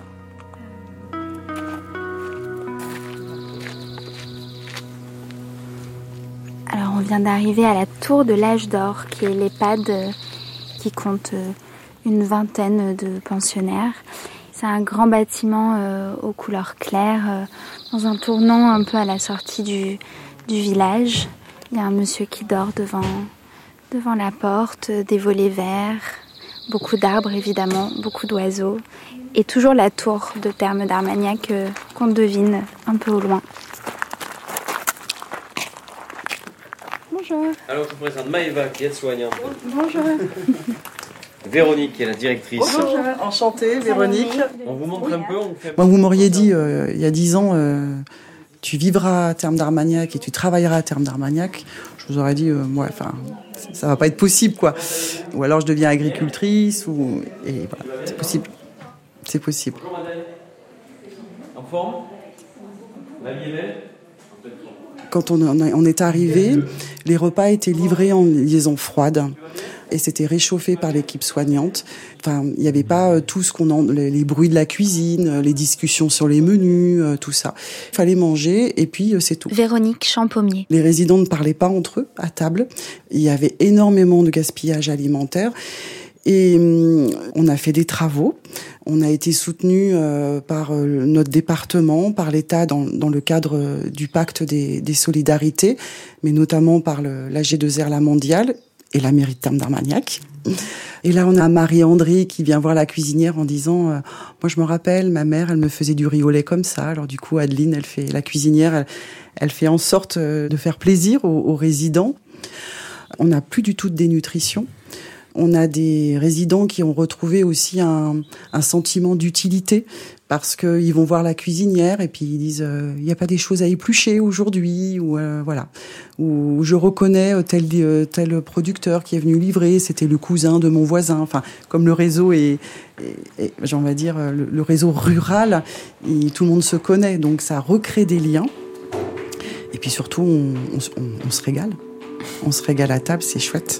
Alors on vient d'arriver à la tour de l'âge d'or, qui est l'EHPAD qui compte une 20aine de pensionnaires. C'est un grand bâtiment aux couleurs claires, dans un tournant un peu à la sortie du village. Il y a un monsieur qui dort devant la porte, des volets verts, beaucoup d'arbres évidemment, beaucoup d'oiseaux. Et toujours la tour de Thermes d'Armagnac qu'on devine un peu au loin. Bonjour. Alors je vous présente Maëva qui est aide-soignante. Bonjour. Véronique qui est la directrice. Bonjour, enchantée Véronique. On vous montre un peu, on fait... Moi, vous m'auriez dit il y a 10 ans, tu vivras à Thermes d'Armagnac et tu travailleras à Thermes d'Armagnac. Je vous aurais dit, ça va pas être possible, quoi. Ou alors je deviens agricultrice, et voilà, c'est possible. C'est possible. En forme? La vie est belle? Quand on est arrivé, les repas étaient livrés en liaison froide et c'était réchauffé par l'équipe soignante. Enfin, il n'y avait pas tout les bruits de la cuisine, les discussions sur les menus, tout ça. Il fallait manger et puis c'est tout. Véronique Champommier. Les résidents ne parlaient pas entre eux à table. Il y avait énormément de gaspillage alimentaire. Et on a fait des travaux. On a été soutenu par notre département, par l'État dans le cadre du pacte des solidarités, mais notamment par l'AG2R La Mondiale et la mairie de Thermes d'Armagnac. Et là, on a Marie-André qui vient voir la cuisinière en disant moi, je me rappelle, ma mère, elle me faisait du riz au lait comme ça. Alors du coup, Adeline, la cuisinière, elle fait en sorte de faire plaisir aux résidents. On n'a plus du tout de dénutrition. On a des résidents qui ont retrouvé aussi un sentiment d'utilité parce qu'ils vont voir la cuisinière et puis ils disent il n'y a pas des choses à éplucher aujourd'hui ou voilà, ou je reconnais tel producteur qui est venu livrer, c'était le cousin de mon voisin. Enfin, comme le réseau est on va dire le réseau rural, tout le monde se connaît, donc ça recrée des liens. Et puis surtout on se régale. On se régale à table, c'est chouette.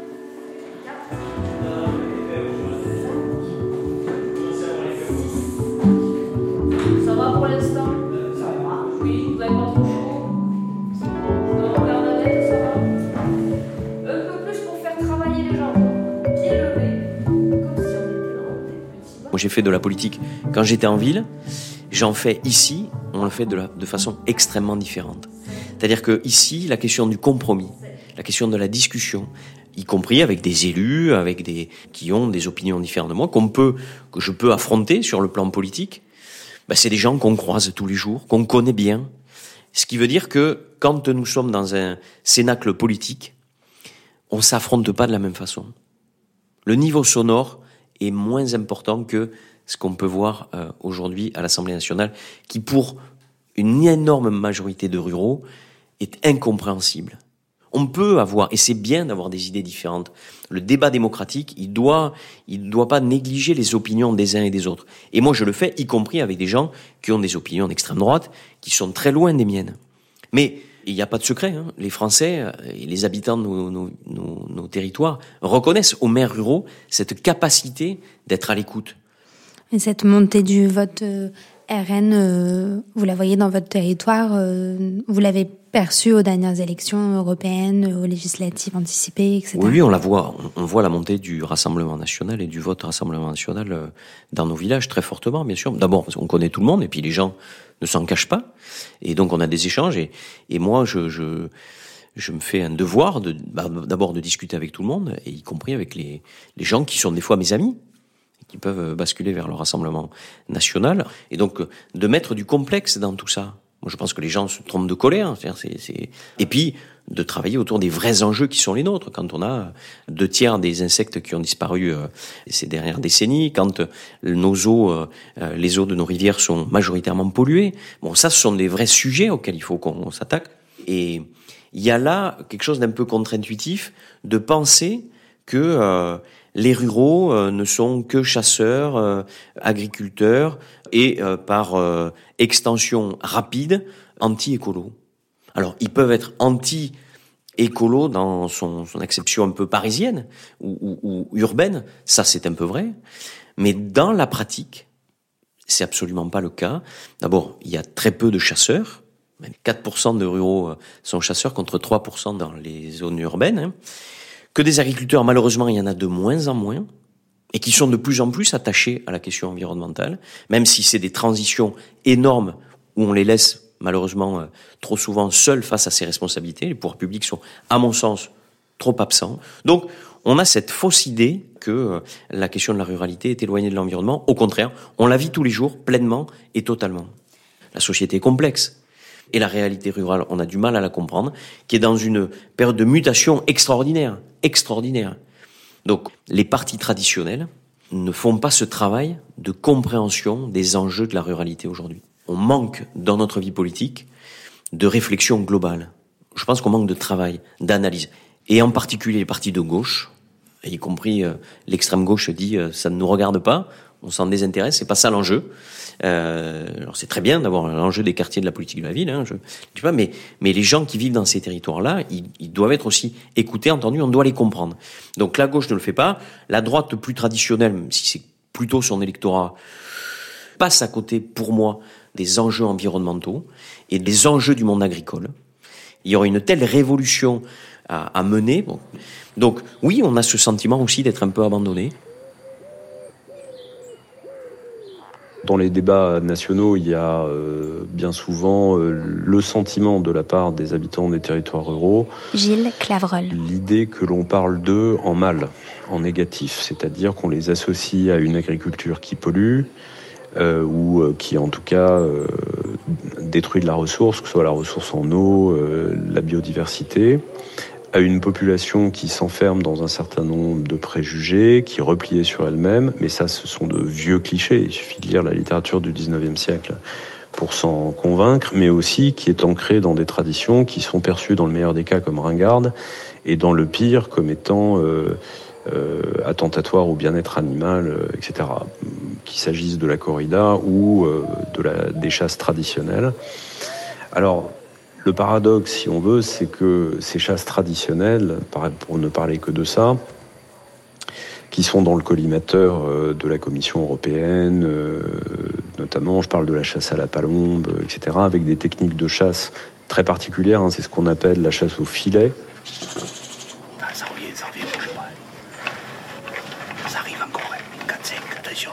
Moi, j'ai fait de la politique quand j'étais en ville. J'en fais ici, on le fait de façon extrêmement différente. C'est-à-dire que ici, la question du compromis, la question de la discussion, y compris avec des élus, qui ont des opinions différentes de moi, que je peux affronter sur le plan politique, c'est des gens qu'on croise tous les jours, qu'on connaît bien. Ce qui veut dire que quand nous sommes dans un cénacle politique, on s'affronte pas de la même façon. Le niveau sonore est moins important que ce qu'on peut voir aujourd'hui à l'Assemblée nationale, qui pour une énorme majorité de ruraux est incompréhensible. On peut avoir, et c'est bien d'avoir des idées différentes. Le débat démocratique, il doit pas négliger les opinions des uns et des autres. Et moi, je le fais, y compris avec des gens qui ont des opinions d'extrême droite, qui sont très loin des miennes. Mais il n'y a pas de secret, hein. Les Français et les habitants de nos territoires reconnaissent aux maires ruraux cette capacité d'être à l'écoute. Et cette montée du vote RN, vous la voyez dans votre territoire, vous l'avez perçue aux dernières élections européennes, aux législatives anticipées, etc. Oui, on la voit. On voit la montée du Rassemblement national et du vote Rassemblement national dans nos villages très fortement, bien sûr. D'abord, parce qu'on connaît tout le monde et puis les gens ne s'en cachent pas. Et donc, on a des échanges et moi, je me fais un devoir d'abord de discuter avec tout le monde, et y compris avec les gens qui sont des fois mes amis, qui peuvent basculer vers le Rassemblement national, et donc de mettre du complexe dans tout ça. Moi, je pense que les gens se trompent de colère, et puis de travailler autour des vrais enjeux qui sont les nôtres. Quand on a 2/3 des insectes qui ont disparu ces dernières décennies, quand nos eaux, les eaux de nos rivières sont majoritairement polluées, bon, ça, ce sont des vrais sujets auxquels il faut qu'on s'attaque. Et il y a là quelque chose d'un peu contre-intuitif de penser que les ruraux ne sont que chasseurs, agriculteurs et par extension rapide anti-écolo. Alors, ils peuvent être anti-écolo dans son acception un peu parisienne ou urbaine, ça c'est un peu vrai, mais dans la pratique, c'est absolument pas le cas. D'abord, il y a très peu de chasseurs. 4% de ruraux sont chasseurs contre 3% dans les zones urbaines. Hein. Que des agriculteurs, malheureusement, il y en a de moins en moins, et qui sont de plus en plus attachés à la question environnementale, même si c'est des transitions énormes où on les laisse malheureusement trop souvent seuls face à ces responsabilités. Les pouvoirs publics sont, à mon sens, trop absents. Donc, on a cette fausse idée que la question de la ruralité est éloignée de l'environnement. Au contraire, on la vit tous les jours, pleinement et totalement. La société est complexe. Et la réalité rurale, on a du mal à la comprendre, qui est dans une période de mutation extraordinaire. Donc, les partis traditionnels ne font pas ce travail de compréhension des enjeux de la ruralité aujourd'hui. On manque, dans notre vie politique, de réflexion globale. Je pense qu'on manque de travail, d'analyse. Et en particulier les partis de gauche, y compris l'extrême gauche dit ça ne nous regarde pas, on s'en désintéresse, c'est pas ça l'enjeu. Alors c'est très bien d'avoir l'enjeu des quartiers de la politique de la ville, hein, je sais pas, mais les gens qui vivent dans ces territoires-là, ils doivent être aussi écoutés, entendus, on doit les comprendre. Donc la gauche ne le fait pas, la droite plus traditionnelle, même si c'est plutôt son électorat, passe à côté, pour moi, des enjeux environnementaux et des enjeux du monde agricole. Il y aura une telle révolution à mener. Bon. Donc oui, on a ce sentiment aussi d'être un peu abandonné. Dans les débats nationaux, il y a bien souvent le sentiment de la part des habitants des territoires ruraux. Gilles Clavreul. L'idée que l'on parle d'eux en mal, en négatif, c'est-à-dire qu'on les associe à une agriculture qui pollue, ou qui en tout cas détruit de la ressource, que ce soit la ressource en eau, la biodiversité, à une population qui s'enferme dans un certain nombre de préjugés, qui est repliée sur elle-même. Mais ça, ce sont de vieux clichés. Il suffit de lire la littérature du 19e siècle pour s'en convaincre, mais aussi qui est ancrée dans des traditions qui sont perçues dans le meilleur des cas comme ringardes et dans le pire comme étant attentatoires au bien-être animal, etc. Qu'il s'agisse de la corrida ou des chasses traditionnelles. Alors, le paradoxe, si on veut, c'est que ces chasses traditionnelles, pour ne parler que de ça, qui sont dans le collimateur de la Commission européenne, notamment, je parle de la chasse à la palombe, etc., avec des techniques de chasse très particulières. C'est ce qu'on appelle la chasse au filet. Ça revient, bouge pas. Ça arrive encore, 4-5, attention.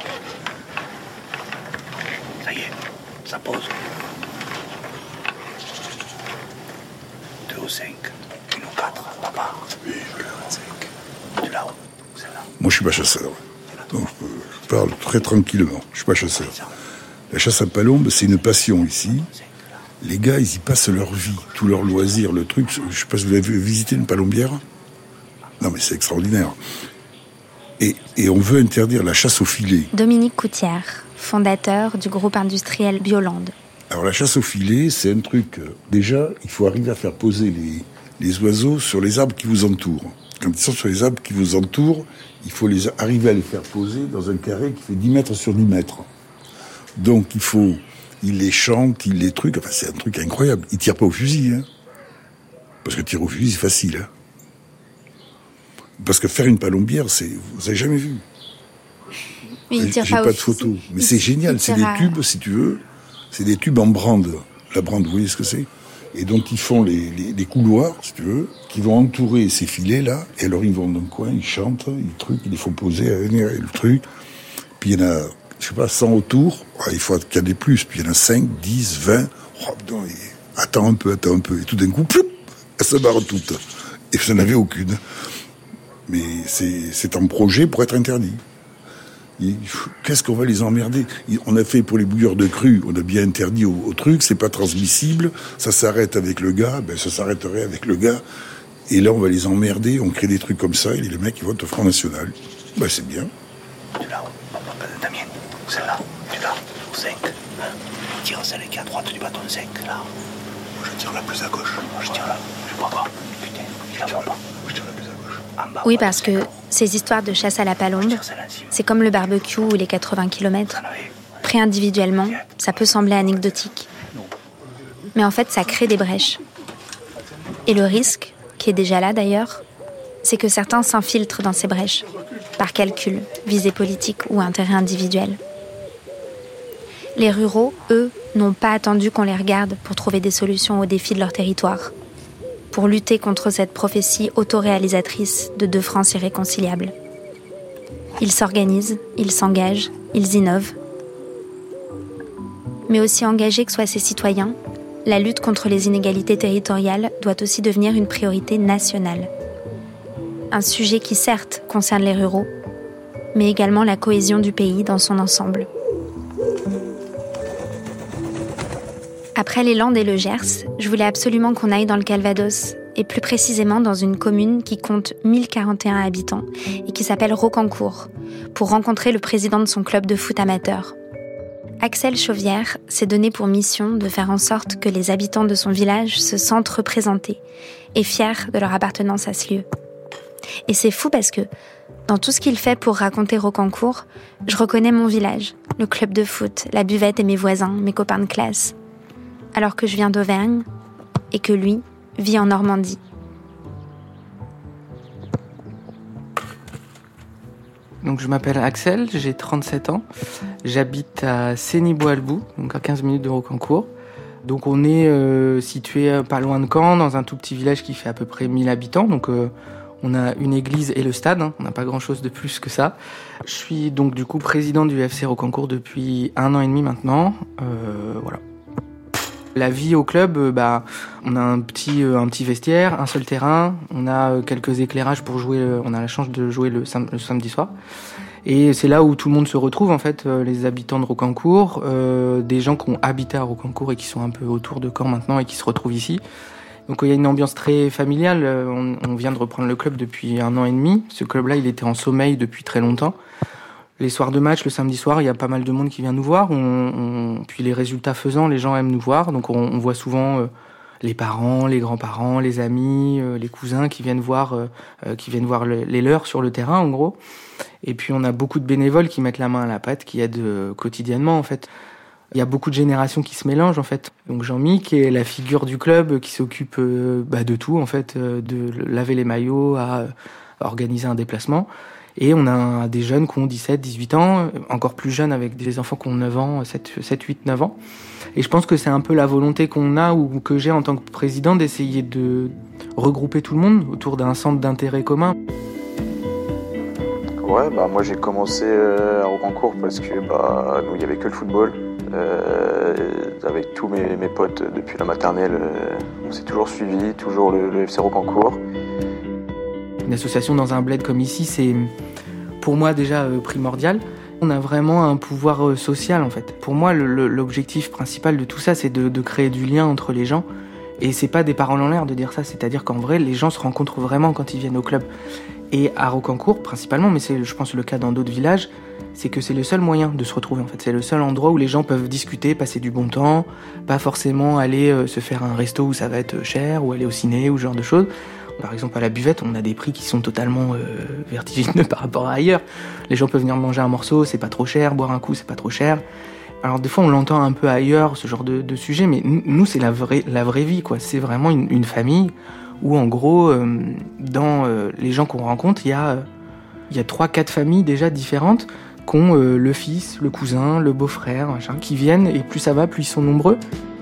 Ça y est, ça pose. 2 ou 5, 1 ou 4, papa. Oui, je l'ai 25. Tu l'as où? Moi, je suis pas chasseur. Donc, je parle très tranquillement. Je suis pas chasseur. La chasse à palombe, c'est une passion ici. Les gars, ils y passent leur vie, tout leur loisir, le truc. Je sais pas si vous avez visité une palombière. Non, mais c'est extraordinaire. Et on veut interdire la chasse au filet. Dominique Coutière, fondateur du groupe industriel Bioland. Alors, la chasse au filet, c'est un truc... déjà, il faut arriver à faire poser les oiseaux sur les arbres qui vous entourent. Quand ils sont sur les arbres qui vous entourent, il faut arriver à les faire poser dans un carré qui fait 10 mètres sur 10 mètres. Donc il les chante, il les trucs, enfin c'est un truc incroyable. Il tire pas au fusil, hein. Parce que tirer au fusil, c'est facile, hein. Parce que faire une palombière, vous avez jamais vu. Mais il tire J'ai pas de photos. Mais c'est génial, c'est des tubes, si tu veux. C'est des tubes en brande. La brande, vous voyez ce que c'est? Et donc ils font les couloirs, si tu veux, qui vont entourer ces filets-là. Et alors ils vont dans le coin, ils chantent, ils les font poser à venir, et le truc. Puis il y en a, je sais pas, 100 autour. Il faut qu'il y en ait plus. Puis il y en a 5, 10, 20. Oh, non, attends un peu. Et tout d'un coup, ploup, elles se barrent toutes. Et je n'en avais aucune. Mais c'est un projet pour être interdit. Qu'est-ce qu'on va les emmerder? On a fait pour les bouilleurs de crue, on a bien interdit au truc, c'est pas transmissible, ça s'arrête avec le gars, ça s'arrêterait avec le gars. Et là, on va les emmerder, on crée des trucs comme ça, et les mecs, ils votent au Front National. C'est bien. Tu l'as où? Damien, celle-là, tu l'as, au 5. Tire celle qui est à droite du bâton 5, là. Je tire la plus à gauche. Je tire là, je vois pas. Putain, je la vois pas. Je tire la plus à gauche. Oui, parce que ces histoires de chasse à la palombe, c'est comme le barbecue ou les 80 km. Pris individuellement, ça peut sembler anecdotique. Mais en fait, ça crée des brèches. Et le risque, qui est déjà là d'ailleurs, c'est que certains s'infiltrent dans ces brèches, par calcul, visée politique ou intérêt individuel. Les ruraux, eux, n'ont pas attendu qu'on les regarde pour trouver des solutions aux défis de leur territoire, pour lutter contre cette prophétie autoréalisatrice de 2 France irréconciliables. Ils s'organisent, ils s'engagent, ils innovent. Mais aussi engagés que soient ces citoyens, la lutte contre les inégalités territoriales doit aussi devenir une priorité nationale. Un sujet qui certes concerne les ruraux, mais également la cohésion du pays dans son ensemble. Après les Landes et le Gers, je voulais absolument qu'on aille dans le Calvados, et plus précisément dans une commune qui compte 1041 habitants et qui s'appelle Rocancourt, pour rencontrer le président de son club de foot amateur. Axel Chauvière s'est donné pour mission de faire en sorte que les habitants de son village se sentent représentés et fiers de leur appartenance à ce lieu. Et c'est fou parce que, dans tout ce qu'il fait pour raconter Rocancourt, je reconnais mon village, le club de foot, la buvette et mes voisins, mes copains de classe. Alors que je viens d'Auvergne et que lui vit en Normandie. Donc je m'appelle Axel, j'ai 37 ans. J'habite à Sénibois-Albou, donc à 15 minutes de Rocancourt. Donc on est situé pas loin de Caen, dans un tout petit village qui fait à peu près 1000 habitants. Donc on a une église et le stade, on n'a pas grand-chose de plus que ça. Je suis donc du coup président du FC Rocancourt depuis 1 an et demi maintenant. Voilà. La vie au club, on a un petit vestiaire, un seul terrain, on a quelques éclairages pour jouer, on a la chance de jouer le samedi soir. Et c'est là où tout le monde se retrouve en fait, les habitants de Rocancourt, des gens qui ont habité à Rocancourt et qui sont un peu autour de Caen maintenant et qui se retrouvent ici. Donc il y a une ambiance très familiale. On vient de reprendre le club depuis 1 an et demi. Ce club-là, il était en sommeil depuis très longtemps. Les soirs de match, le samedi soir, il y a pas mal de monde qui vient nous voir. Puis les résultats faisant, les gens aiment nous voir. Donc on voit souvent les parents, les grands-parents, les amis, les cousins qui viennent voir les leurs sur le terrain, en gros. Et puis on a beaucoup de bénévoles qui mettent la main à la pâte, qui aident quotidiennement, en fait. Il y a beaucoup de générations qui se mélangent, en fait. Donc Jean-Mick est la figure du club qui s'occupe de tout, en fait, de laver les maillots à organiser un déplacement. Et on a des jeunes qui ont 17, 18 ans, encore plus jeunes avec des enfants qui ont 9 ans, 7, 8, 9 ans. Et je pense que c'est un peu la volonté qu'on a ou que j'ai en tant que président d'essayer de regrouper tout le monde autour d'un centre d'intérêt commun. Ouais, moi j'ai commencé à Rocancourt parce que nous il n'y avait que le football. Avec tous mes potes depuis la maternelle, on s'est toujours suivis, toujours le FC Rocancourt. Une association dans un bled comme ici, c'est pour moi déjà primordial. On a vraiment un pouvoir social en fait. Pour moi, l'objectif principal de tout ça, c'est de créer du lien entre les gens. Et c'est pas des paroles en l'air de dire ça, c'est-à-dire qu'en vrai, les gens se rencontrent vraiment quand ils viennent au club. Et à Rocancourt, principalement, mais c'est, je pense, le cas dans d'autres villages, c'est que c'est le seul moyen de se retrouver en fait. C'est le seul endroit où les gens peuvent discuter, passer du bon temps, pas forcément aller se faire un resto où ça va être cher, ou aller au ciné, ou ce genre de choses. Par exemple, à la buvette, on a des prix qui sont totalement vertigineux par rapport à ailleurs. Les gens peuvent venir manger un morceau, c'est pas trop cher, boire un coup, c'est pas trop cher. Alors des fois, on l'entend un peu ailleurs, ce genre de sujet, mais nous, c'est la vraie vie, quoi. C'est vraiment une famille où, en gros, dans les gens qu'on rencontre, il y a 3-4 familles déjà différentes qui ont le fils, le cousin, le beau-frère, machin, qui viennent, et plus ça va, plus ils sont nombreux.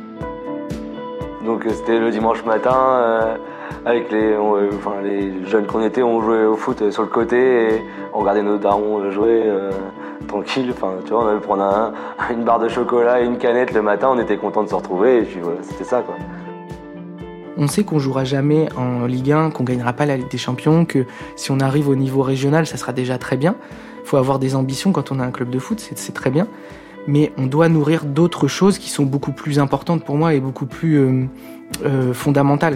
Donc c'était le dimanche matin, avec les jeunes qu'on était, on jouait au foot sur le côté, et on regardait nos darons jouer tranquille. Enfin, tu vois, on allait prendre une barre de chocolat et une canette le matin, on était contents de se retrouver, et puis voilà, c'était ça, quoi. On sait qu'on jouera jamais en Ligue 1, qu'on gagnera pas la Ligue des Champions, que si on arrive au niveau régional, ça sera déjà très bien. Il faut avoir des ambitions quand on a un club de foot, c'est très bien. Mais on doit nourrir d'autres choses qui sont beaucoup plus importantes pour moi et beaucoup plus fondamentales.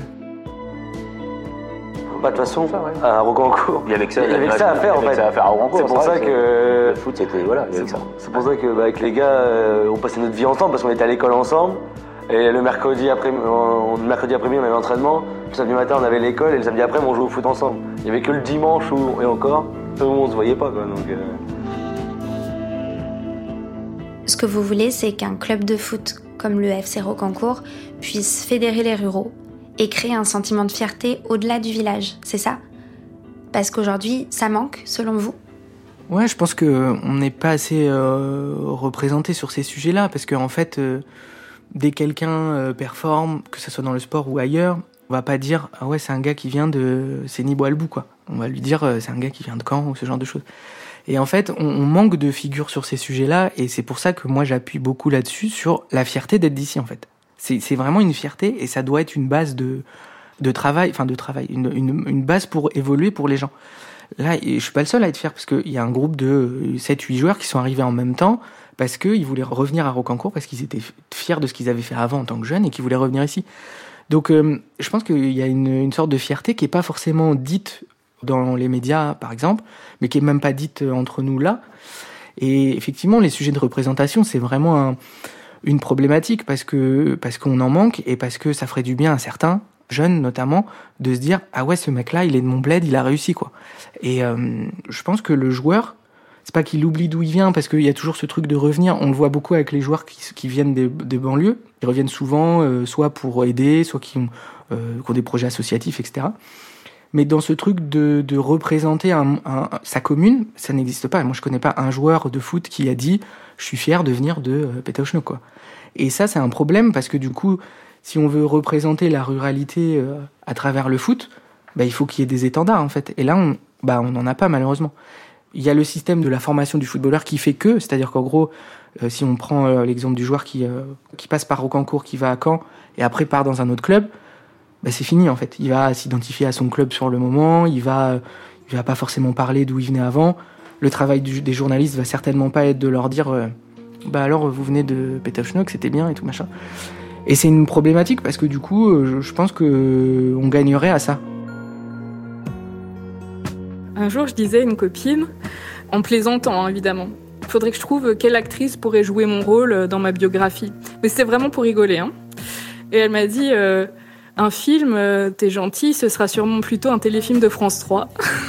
De toute façon, à Rocancourt, il y avait que ça à faire en fait. C'est pour ça que le foot, c'était voilà. C'est pour ça que avec les gars, on passait notre vie ensemble parce qu'on était à l'école ensemble. Et le mercredi après-midi, on avait l'entraînement. Le samedi matin, on avait l'école et le samedi après, on jouait au foot ensemble. Il y avait que le dimanche où on se voyait pas, quoi. Donc, Ce que vous voulez, c'est qu'un club de foot comme le FC Rocancourt puisse fédérer les ruraux et créer un sentiment de fierté au-delà du village, c'est ça ? Parce qu'aujourd'hui, ça manque, selon vous ? Ouais, je pense qu'on n'est pas assez représenté sur ces sujets-là, parce qu'en fait, dès que quelqu'un performe, que ce soit dans le sport ou ailleurs, on va pas dire « Ah ouais, c'est un gars qui vient de Séni-Boalbou », quoi. On va lui dire « C'est un gars qui vient de Caen » ou ce genre de choses. Et en fait, on manque de figures sur ces sujets-là, et c'est pour ça que moi, j'appuie beaucoup là-dessus, sur la fierté d'être d'ici, en fait. C'est vraiment une fierté, et ça doit être une base de travail, une base pour évoluer pour les gens. Là, je suis pas le seul à être fier, parce qu'il y a un groupe de 7-8 joueurs qui sont arrivés en même temps, parce qu'ils voulaient revenir à Rocancourt, parce qu'ils étaient fiers de ce qu'ils avaient fait avant en tant que jeunes, et qu'ils voulaient revenir ici. Donc, je pense qu'il y a une sorte de fierté qui est pas forcément dite dans les médias, par exemple, mais qui est même pas dite entre nous là. Et effectivement, les sujets de représentation, c'est vraiment une problématique, parce qu'on en manque, et parce que ça ferait du bien à certains jeunes notamment de se dire « Ah ouais, ce mec-là, il est de mon bled, il a réussi, quoi ». Et je pense que le joueur, c'est pas qu'il oublie d'où il vient, parce qu'il y a toujours ce truc de revenir. On le voit beaucoup avec les joueurs qui viennent des banlieues. Ils reviennent souvent, soit pour aider, soit qui ont des projets associatifs, etc. Mais dans ce truc de représenter sa commune, ça n'existe pas. Moi, je connais pas un joueur de foot qui a dit « Je suis fier de venir de Pétaouchnok », quoi. Et ça, c'est un problème, parce que du coup, si on veut représenter la ruralité à travers le foot, il faut qu'il y ait des étendards, en fait. Et là, on n'en a pas, malheureusement. Il y a le système de la formation du footballeur qui fait que, c'est-à-dire qu'en gros, si on prend l'exemple du joueur qui passe par Rocancourt, qui va à Caen, et après part dans un autre club, c'est fini, en fait. Il va s'identifier à son club sur le moment, il va pas forcément parler d'où il venait avant. Le travail des journalistes va certainement pas être de leur dire alors vous venez de Pétaouchnok, c'était bien et tout machin. Et c'est une problématique parce que du coup, je pense que on gagnerait à ça. Un jour, je disais à une copine, en plaisantant évidemment, il faudrait que je trouve quelle actrice pourrait jouer mon rôle dans ma biographie. Mais c'était vraiment pour rigoler. Hein. Et elle m'a dit, un film, t'es gentil, ce sera sûrement plutôt un téléfilm de France 3.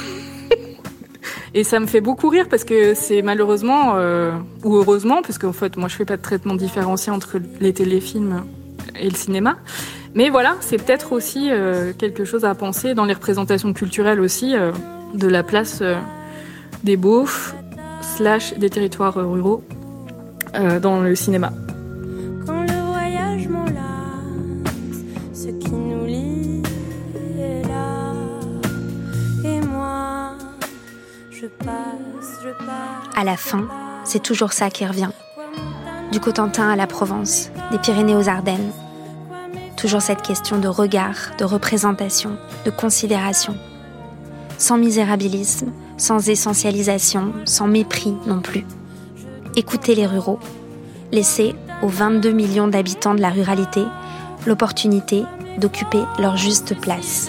Et ça me fait beaucoup rire parce que c'est malheureusement, ou heureusement, parce qu'en fait, moi je fais pas de traitement différencié entre les téléfilms et le cinéma. Mais voilà, c'est peut-être aussi quelque chose à penser dans les représentations culturelles aussi, de la place des beaufs / des territoires ruraux dans le cinéma. Quand le voyage m'enlace, ce qui nous lie est là. Et moi, je passe. À la fin, c'est toujours ça qui revient. Du Cotentin à la Provence, des Pyrénées aux Ardennes. Toujours cette question de regard, de représentation, de considération. Sans misérabilisme, sans essentialisation, sans mépris non plus. Écoutez les ruraux. Laissez aux 22 millions d'habitants de la ruralité l'opportunité d'occuper leur juste place.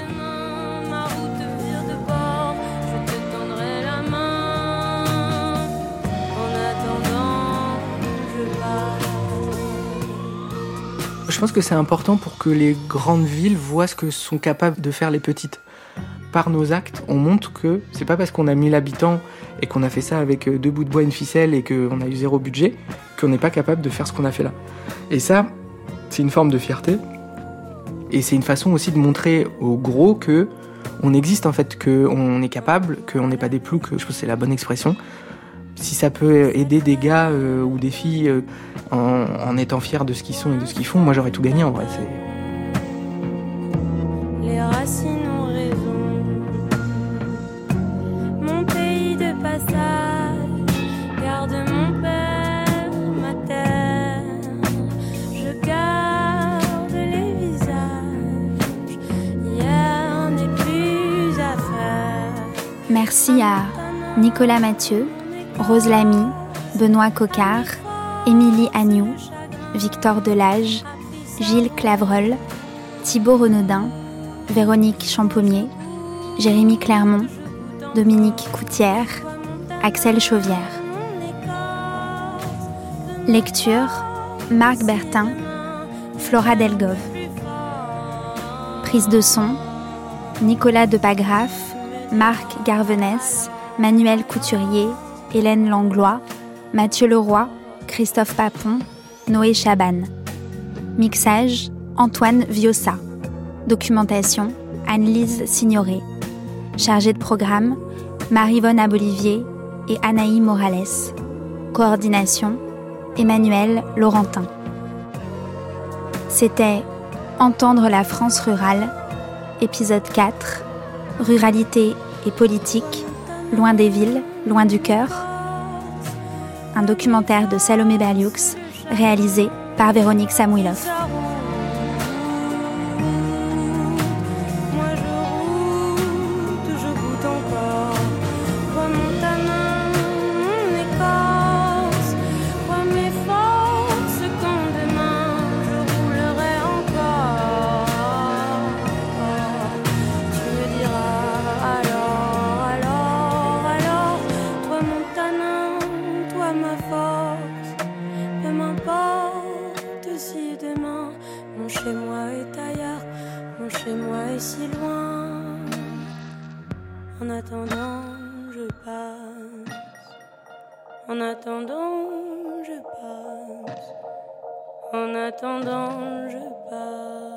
Je pense que c'est important pour que les grandes villes voient ce que sont capables de faire les petites. Par nos actes, on montre que c'est pas parce qu'on a 1000 habitants et qu'on a fait ça avec 2 bouts de bois et une ficelle et qu'on a eu 0 budget, qu'on n'est pas capable de faire ce qu'on a fait là. Et ça, c'est une forme de fierté. Et c'est une façon aussi de montrer aux gros que on existe en fait, qu'on est capable, qu'on n'est pas des ploucs, je pense que c'est la bonne expression. Si ça peut aider des gars ou des filles en étant fiers de ce qu'ils sont et de ce qu'ils font, moi j'aurais tout gagné en vrai. Les racines ont raison. Mon pays de passage, garde mon père, ma terre. Je garde les visages, hier n'est plus à faire. Merci à Nicolas Mathieu, Rose Lamy, Benoît Coquart, Émilie Agnew, Victor Delage, Gilles Clavreul, Thibaut Renaudin, Véronique Champommier, Jérémy Clermont, Dominique Coutière, Axel Chauvière. Lecture, Marc Bertin, Flora Delgove. Prise de son, Nicolas Depagraf, Marc Garvenès, Manuel Couturier, Hélène Langlois, Mathieu Leroy, Christophe Papon, Noé Chaban. Mixage, Antoine Viossa. Documentation, Anne-Lise Signoret. Chargée de programme, Marie-Vonne Abolivier et Anaï Morales. Coordination, Emmanuel Laurentin. C'était Entendre la France rurale, épisode 4, Ruralité et politique, loin des villes, loin du cœur. Un documentaire de Salomé Berlioux, réalisé par Véronique Samouilov. En attendant, je passe. En attendant, je passe. En attendant, je passe.